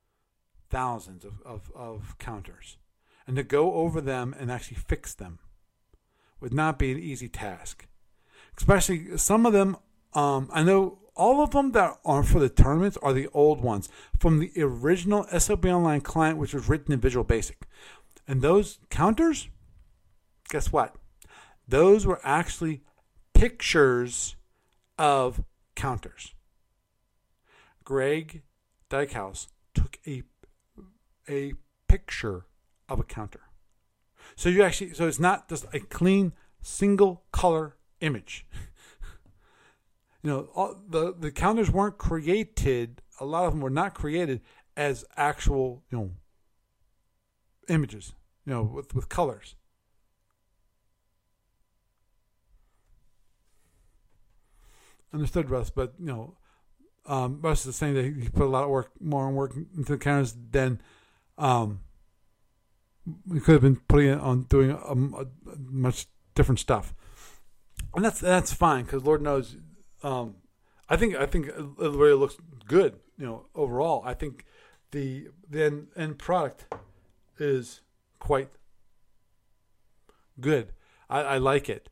of counters, and to go over them and actually fix them would not be an easy task. Especially some of them, I know all of them that are for the tournaments are the old ones from the original SAP Online client, which was written in Visual Basic. And those counters, guess what? Those were actually pictures of counters. Greg Dykhouse took a picture of a counter. So it's not just a clean single color image. The counters weren't created. A lot of them were not created as actual, images, with colors. Understood, Russ, but Russ is saying that he put a lot of more work into the counters than we could have been putting it on doing a much different stuff, and that's fine, because Lord knows. I think it really looks good. Overall, I think the end product is quite good. I like it.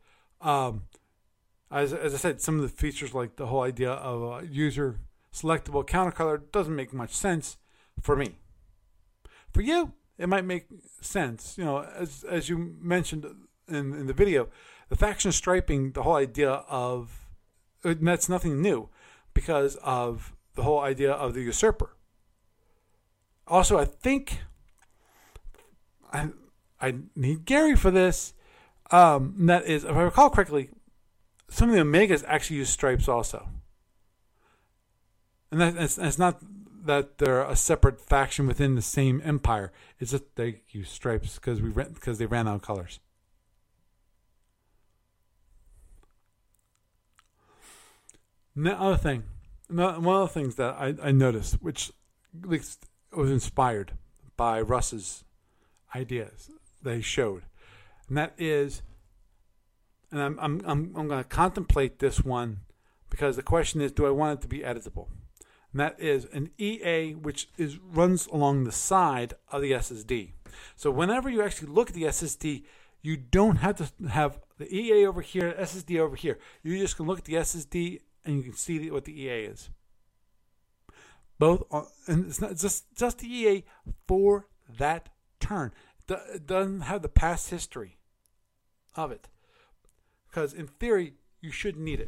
As I said, some of the features, like the whole idea of a user selectable counter color, doesn't make much sense for me. For you, it might make sense. As you mentioned in the video, the faction striping, the whole idea of that's nothing new, because of the whole idea of the usurper. Also, I think I need Gary for this. That is, if I recall correctly, some of the Omegas actually use stripes also. And it's not that they're a separate faction within the same empire. It's just they use stripes because they ran out of colors. One of the things that I noticed, which at least was inspired by Russ's ideas that he showed, and that is, and I'm going to contemplate this one because the question is, do I want it to be editable? And that is an EA which runs along the side of the SSD. So whenever you actually look at the SSD, you don't have to have the EA over here, SSD over here. You just can look at the SSD and you can see what the EA is. And it's not just the EA for that turn. It doesn't have the past history of it, because in theory you shouldn't need it.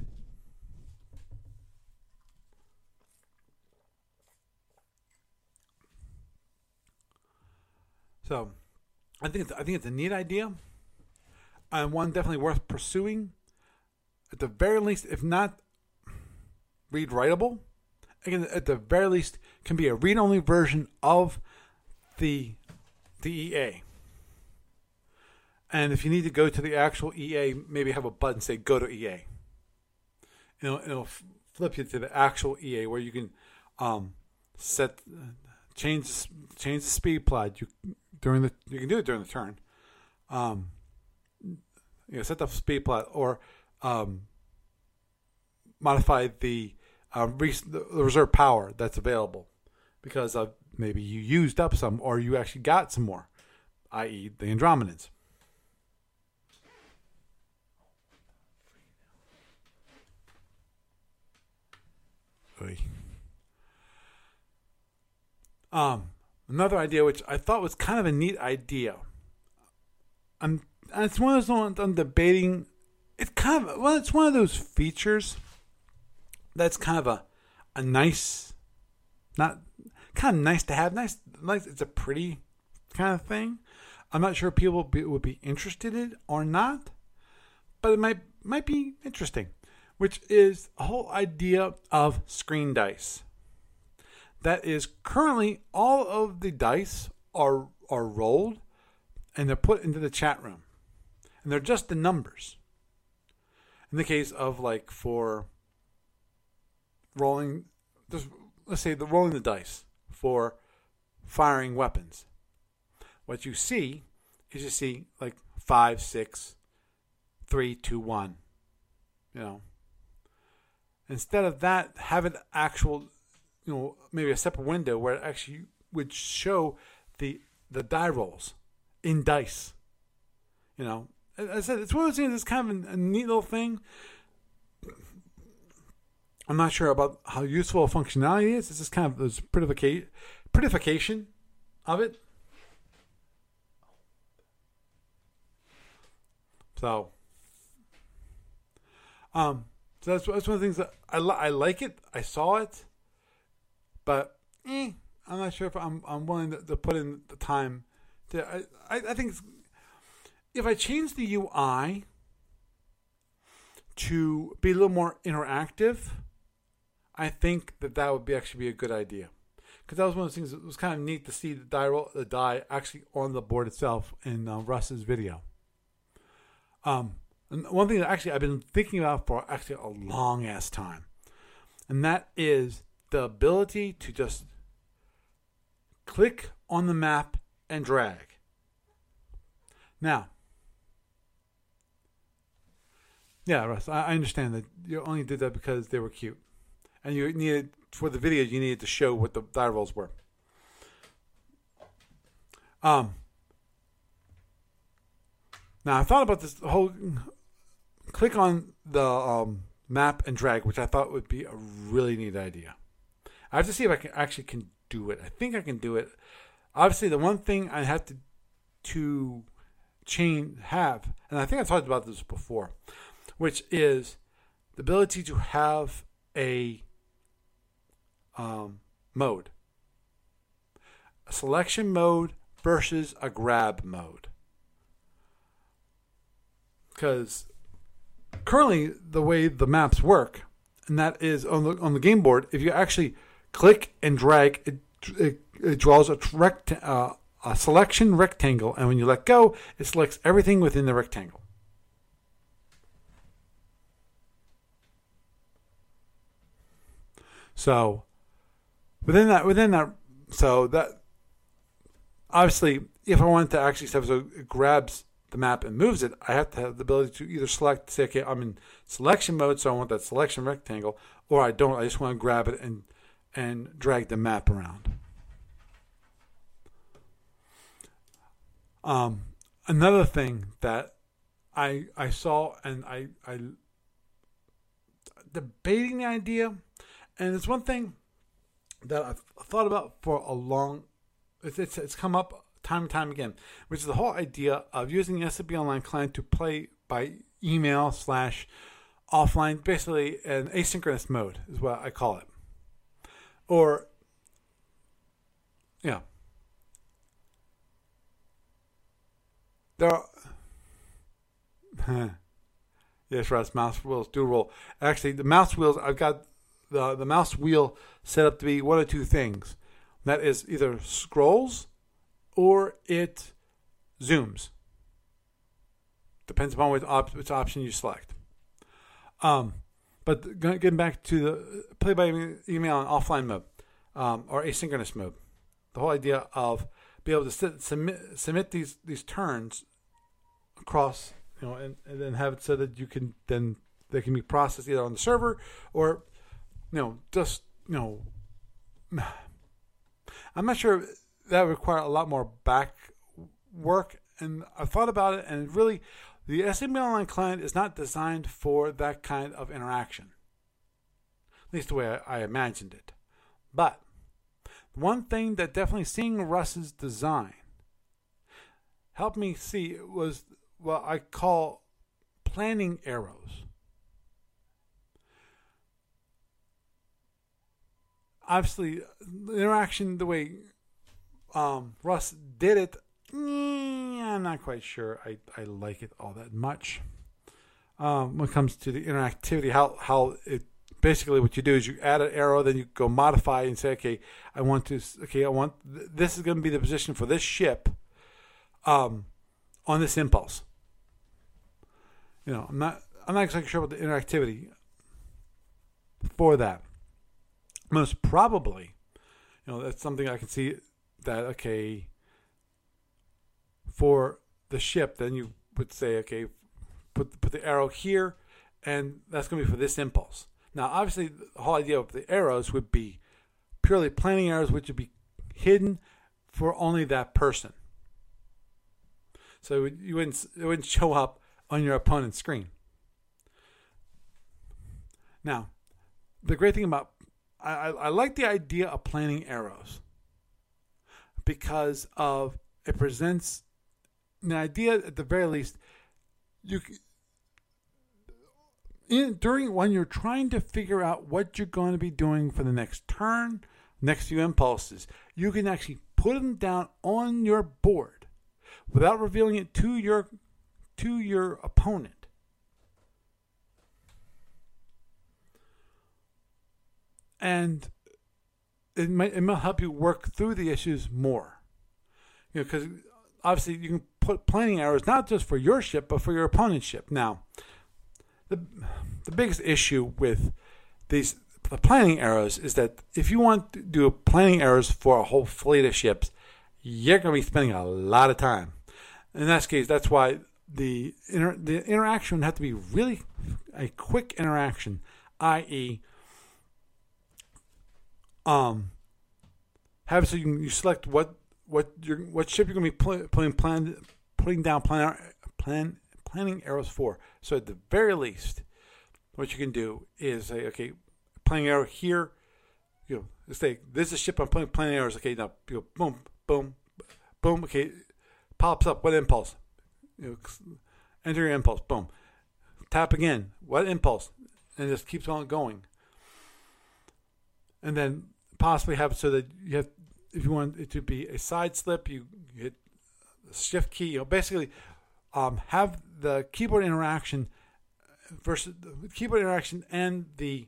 So I think it's a neat idea, and one definitely worth pursuing. At the very least, if not read writable, again, at the very least, can be a read-only version of the EA. And if you need to go to the actual EA, maybe have a button say "Go to EA." It'll flip you to the actual EA where you can change the speed plot. You can do it during the turn. Set the speed plot or modify the reserve power that's available, because maybe you used up some or you actually got some more, i.e. the Andromedans. Another idea which I thought was kind of a neat idea. And it's one of those ones I'm debating. It's one of those features that's kind of a nice, not kind of nice to have. Nice. It's a pretty kind of thing. I'm not sure if people would be interested in it or not, but it might be interesting. Which is a whole idea of screen dice. That is, currently all of the dice are rolled and they're put into the chat room, and they're just the numbers. In the case of for rolling, let's say rolling the dice for firing weapons, what you see is 5, 6, 3, 2, 1. Instead of that, have an actual, maybe a separate window where it actually would show the die rolls in dice. As I said, it's one of those things that's kind of a neat little thing. I'm not sure about how useful a functionality is. It's just kind of this prettification of it. So that's one of the things that I like it. I saw it, but I'm not sure if I'm willing to put in the time. I think if I change the UI to be a little more interactive, I think that would actually be a good idea. Because that was one of those things that was kind of neat to see the die actually on the board itself in Russ's video. And one thing that actually I've been thinking about for actually a long ass time, and that is the ability to just click on the map and drag. Now, yeah, Russ, I understand that you only did that because they were cute, and you needed, for the video, you needed to show what the die rolls were. Now I thought about this whole click on the map and drag, which I thought would be a really neat idea. I have to see if I can do it. I think I can do it. Obviously, the one thing I have to have, and I think I talked about this before, which is the ability to have a mode, a selection mode versus a grab mode. Because currently the way the maps work, and that is on the game board, if you actually click and drag, it draws a selection rectangle, and when you let go, it selects everything within the rectangle. So within that, so that obviously, if I wanted to actually have so it grabs the map and moves it, I have to have the ability to either say, okay, I'm in selection mode, so I want that selection rectangle, or I don't. I just want to grab it and drag the map around. Another thing that I saw, and I debating the idea, and it's one thing that I've thought about for a long. It's come up time and time again, which is the whole idea of using the SFB Online client to play by email / offline, basically an asynchronous mode is what I call it. Or, yeah. There are... Yes, Russ, mouse wheels do roll. Actually, the mouse wheels, I've got the mouse wheel set up to be one of two things. That is either scrolls or it zooms. Depends upon which option you select. But getting back to the play by email and offline mode, or asynchronous mode, the whole idea of being able to submit these turns across, and then have it so that you can then they can be processed either on the server or, just. I'm not sure that would require a lot more back work, and I thought about it, and really, the SFB Online client is not designed for that kind of interaction, at least the way I imagined it. But one thing that definitely seeing Russ's design helped me see was what I call planning arrows. Obviously, the interaction, the way Russ did it, I'm not quite sure I like it all that much. When it comes to the interactivity, how it basically what you do is you add an arrow, then you go modify and say, okay, I want this is going to be the position for this ship on this impulse. I'm not exactly sure about the interactivity for that. Most probably, that's something I can see that, okay, for the ship, then you would say, okay, put the arrow here, and that's going to be for this impulse. Now, obviously, the whole idea of the arrows would be purely planning arrows, which would be hidden for only that person. So it wouldn't show up on your opponent's screen. Now, the great thing about I like the idea of planning arrows because of it presents the idea at the very least during when you're trying to figure out what you're going to be doing for the next turn, next few impulses, you can actually put them down on your board without revealing it to your opponent. And it might help you work through the issues more. Because obviously you can put planning arrows not just for your ship, but for your opponent's ship. Now, the biggest issue with the planning arrows is that if you want to do planning arrows for a whole fleet of ships, you're going to be spending a lot of time. In that case, that's why the interaction would have to be really a quick interaction, i.e., have it so you select what ship you're going to be putting down planning arrows for. So at the very least, what you can do is say, okay, planning arrow here. Let's say this is a ship I'm putting planning arrows. Okay, now boom, boom, boom. Okay, pops up. What impulse? Enter your impulse. Boom. Tap again. What impulse? And it just keeps on going. And then possibly have it so that you have, if you want it to be a side slip, you hit the shift key. Basically have the keyboard interaction versus the keyboard interaction and the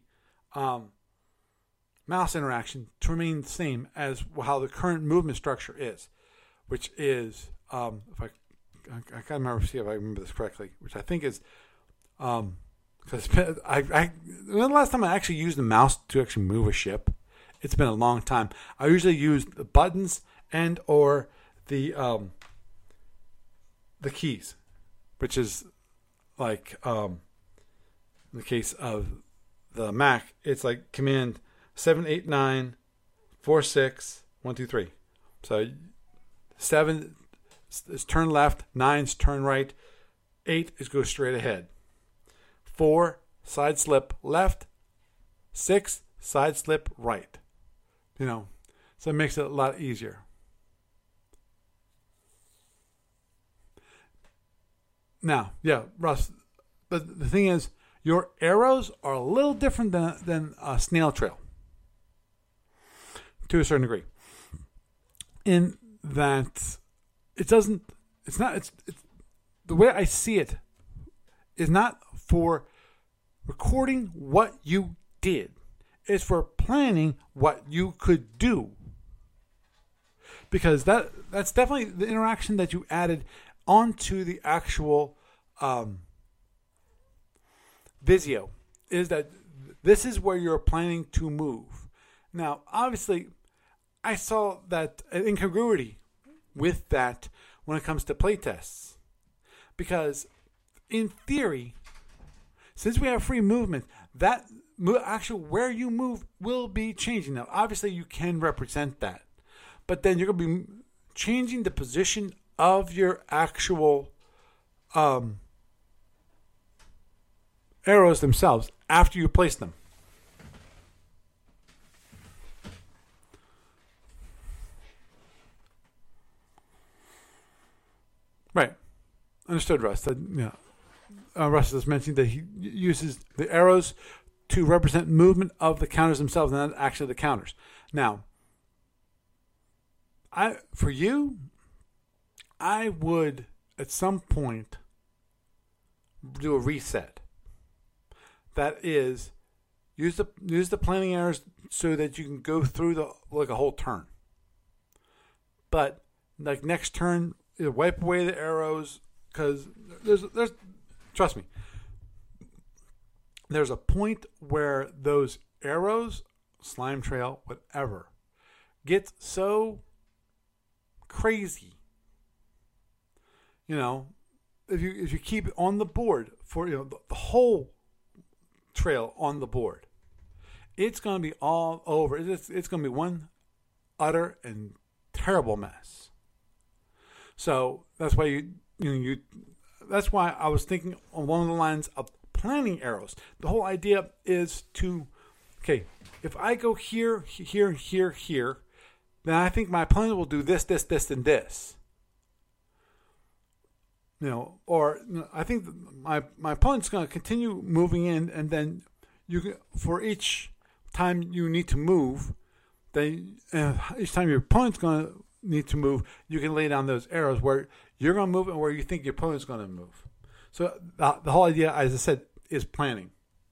mouse interaction to remain the same as how the current movement structure is, which is if I can't remember, see if I remember this correctly, which I think is because the last time I actually used the mouse to actually move a ship, it's been a long time. I usually use the buttons and or the keys. which is like in the case of the Mac, it's like Command 78946 123. So 7 is turn left, 9 is turn right, 8 is go straight ahead, 4 side slip left, 6 side slip right. So it makes it a lot easier. Now, yeah, Russ, but the thing is, your arrows are a little different than a snail trail to a certain degree. In that the way I see it is not for recording what you did. It's for planning what you could do. Because that's definitely the interaction that you added onto the actual Visio, is that this is where you're planning to move. Now, obviously, I saw that incongruity with that when it comes to playtests. Because, in theory, since we have free movement, that actually where you move will be changing. Now, obviously, you can represent that. But then you're going to be changing the position of your actual arrows themselves after you place them. Right. Understood, Russ. Russ has mentioned that he uses the arrows to represent movement of the counters themselves, and not actually the counters. Now, I would at some point do a reset. That is, use the planning arrows so that you can go through a whole turn. But like next turn, wipe away the arrows, because there's trust me, there's a point where those arrows, slime trail, whatever, gets so crazy. If you keep it on the board for the whole trail on the board, it's going to be all over. It's going to be one utter and terrible mess. So that's why that's why I was thinking along the lines of planning arrows. The whole idea is if I go here, here, here, here, then I think my opponent will do this, this, this, and this. I think my opponent's going to continue moving in, and then for each time you need to move, each time your opponent's going to need to move, you can lay down those arrows where you're going to move and where you think your opponent's going to move. So the whole idea, as I said, is planning.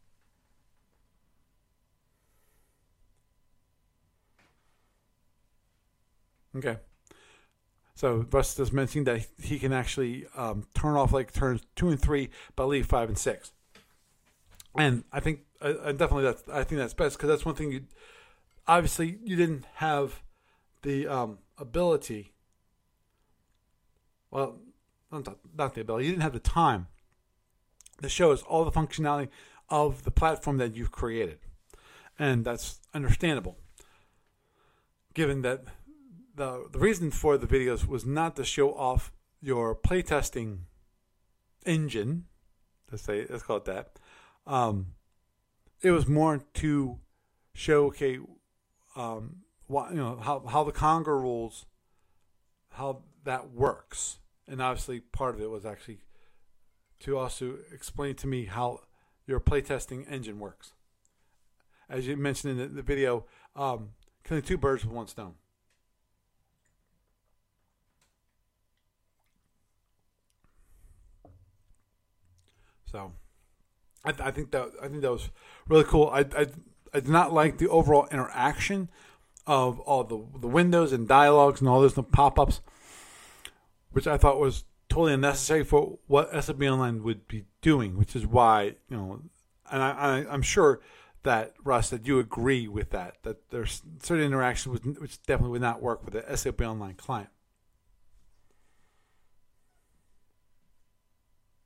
Okay. So Russ just mentioned that he can actually turn off like turns 2 and 3, but leave 5 and 6. And I think I think that's best, because that's one thing obviously you didn't have the ability. Well, not the ability. You didn't have the time to show us all the functionality of the platform that you've created, and that's understandable, given that the reason for the videos was not to show off your playtesting engine. Let's call it that. It was more to show how the Conga rules, how that works, and obviously part of it was actually to also explain to me how your playtesting engine works. As you mentioned in the video, killing two birds with one stone. So, I think that was really cool. I did not like the overall interaction of all the windows and dialogues and all those pop-ups, which I thought was totally unnecessary for what SFB Online would be doing. Which is why, and I'm sure that Russ, that you agree with that there's certain interactions which definitely would not work with the SFB Online client.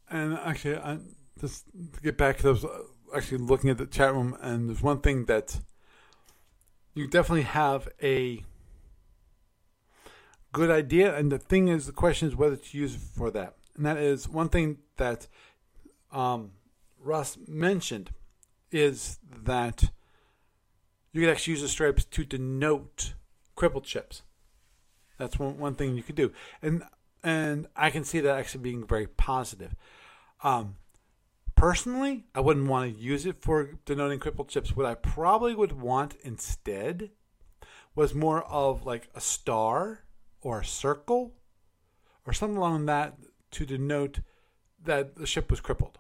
And actually, just to get back, because I was actually looking at the chat room, and there's one thing that you definitely have a good idea, and the question is whether to use it for that. And that is one thing that Russ mentioned is that you could actually use the stripes to denote crippled chips. That's one thing you could do, and I can see that actually being very positive. Personally, I wouldn't want to use it for denoting crippled chips. What I probably would want instead was more of like a star or a circle or something along that to denote that the ship was crippled.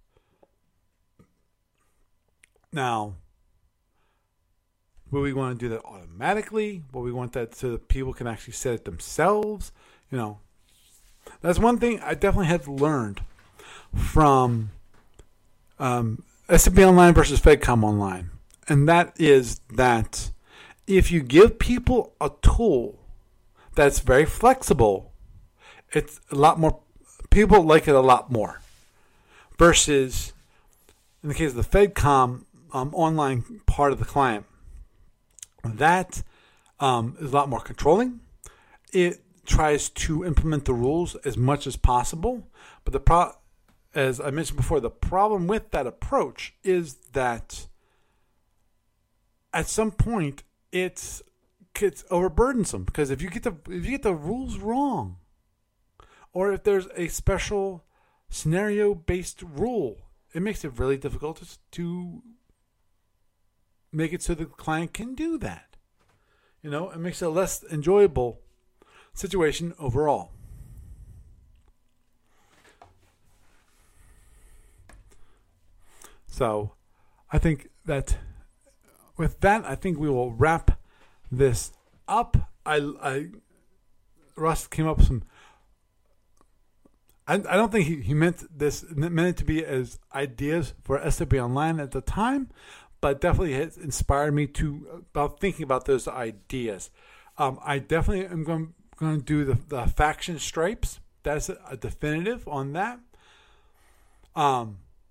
Now, will we want to do that automatically? Will we want that so that people can actually set it themselves? That's one thing I definitely have learned from SCP Online versus FedCom Online. And that is that if you give people a tool that's very flexible, it's a lot more, people like it a lot more. Versus, in the case of the FedCom Online part of the client, that is a lot more controlling. It tries to implement the rules as much as possible, but as I mentioned before, the problem with that approach is that at some point it's overburdensome, because if you get the rules wrong, or if there's a special scenario based rule, it makes it really difficult to make it so the client can do that. It makes it a less enjoyable situation overall. So I think that with that, I think we will wrap this up. Russ came up with some. I don't think he meant it to be as ideas for SCP Online at the time, but definitely has inspired me about thinking about those ideas. I definitely am going to do the faction stripes. That's a definitive on that. I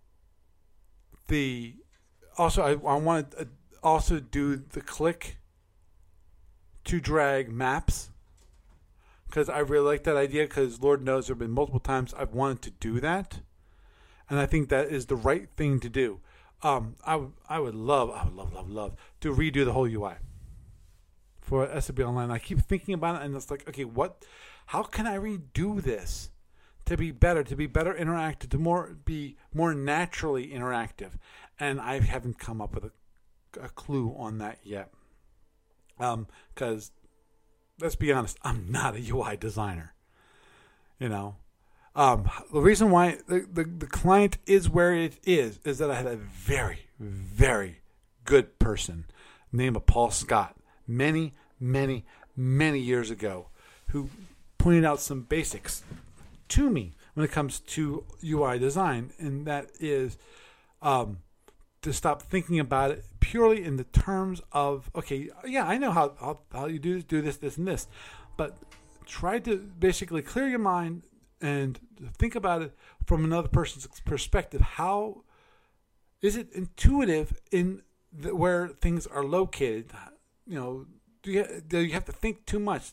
want to also do the click to drag maps, because I really like that idea, because Lord knows there have been multiple times I've wanted to do that, and I think that is the right thing to do. I would love to redo the whole UI for SCP Online. I keep thinking about it, and it's like, okay, how can I redo this to be better interactive, to be more naturally interactive? And I haven't come up with a clue on that yet. Because let's be honest, I'm not a UI designer. The reason why the client is where it is that I had a very, very good person named Paul Scott many, many, many years ago, who pointed out some basics to me when it comes to UI design, and that is to stop thinking about it purely in the terms of, okay, yeah, I know how you do this, and this, but try to basically clear your mind and think about it from another person's perspective. How is it intuitive in where things are located? Do you have to think too much?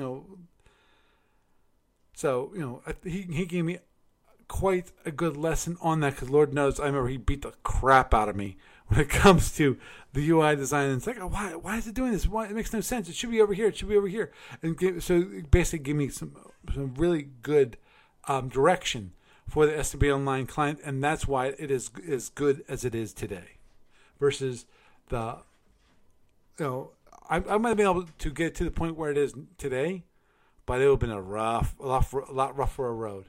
So, he gave me quite a good lesson on that, because Lord knows I remember he beat the crap out of me when it comes to the UI design. And it's like, oh, why is it doing this? Why? It makes no sense. It should be over here. It should be over here. And so it basically gave me some really good direction for the SCP Online client, and that's why it is as good as it is today. Versus I might have been able to get to the point where it is today, but it would have been a lot rougher a road.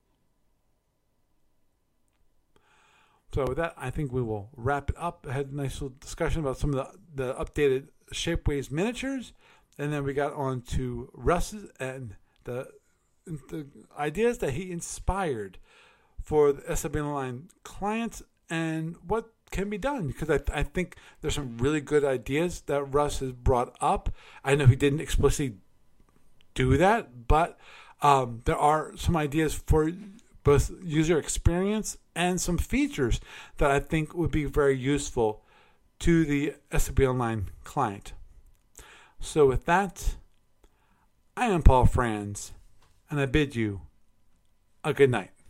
So with that, I think we will wrap it up. I had a nice little discussion about some of the updated Shapeways miniatures, and then we got on to Russ's and the ideas that he inspired for the SCP Online clients and what can be done. Because I think there's some really good ideas that Russ has brought up. I know he didn't explicitly do that, but there are some ideas for both user experience and some features that I think would be very useful to the SAP Online client. So with that, I am Paul Franz, and I bid you a good night.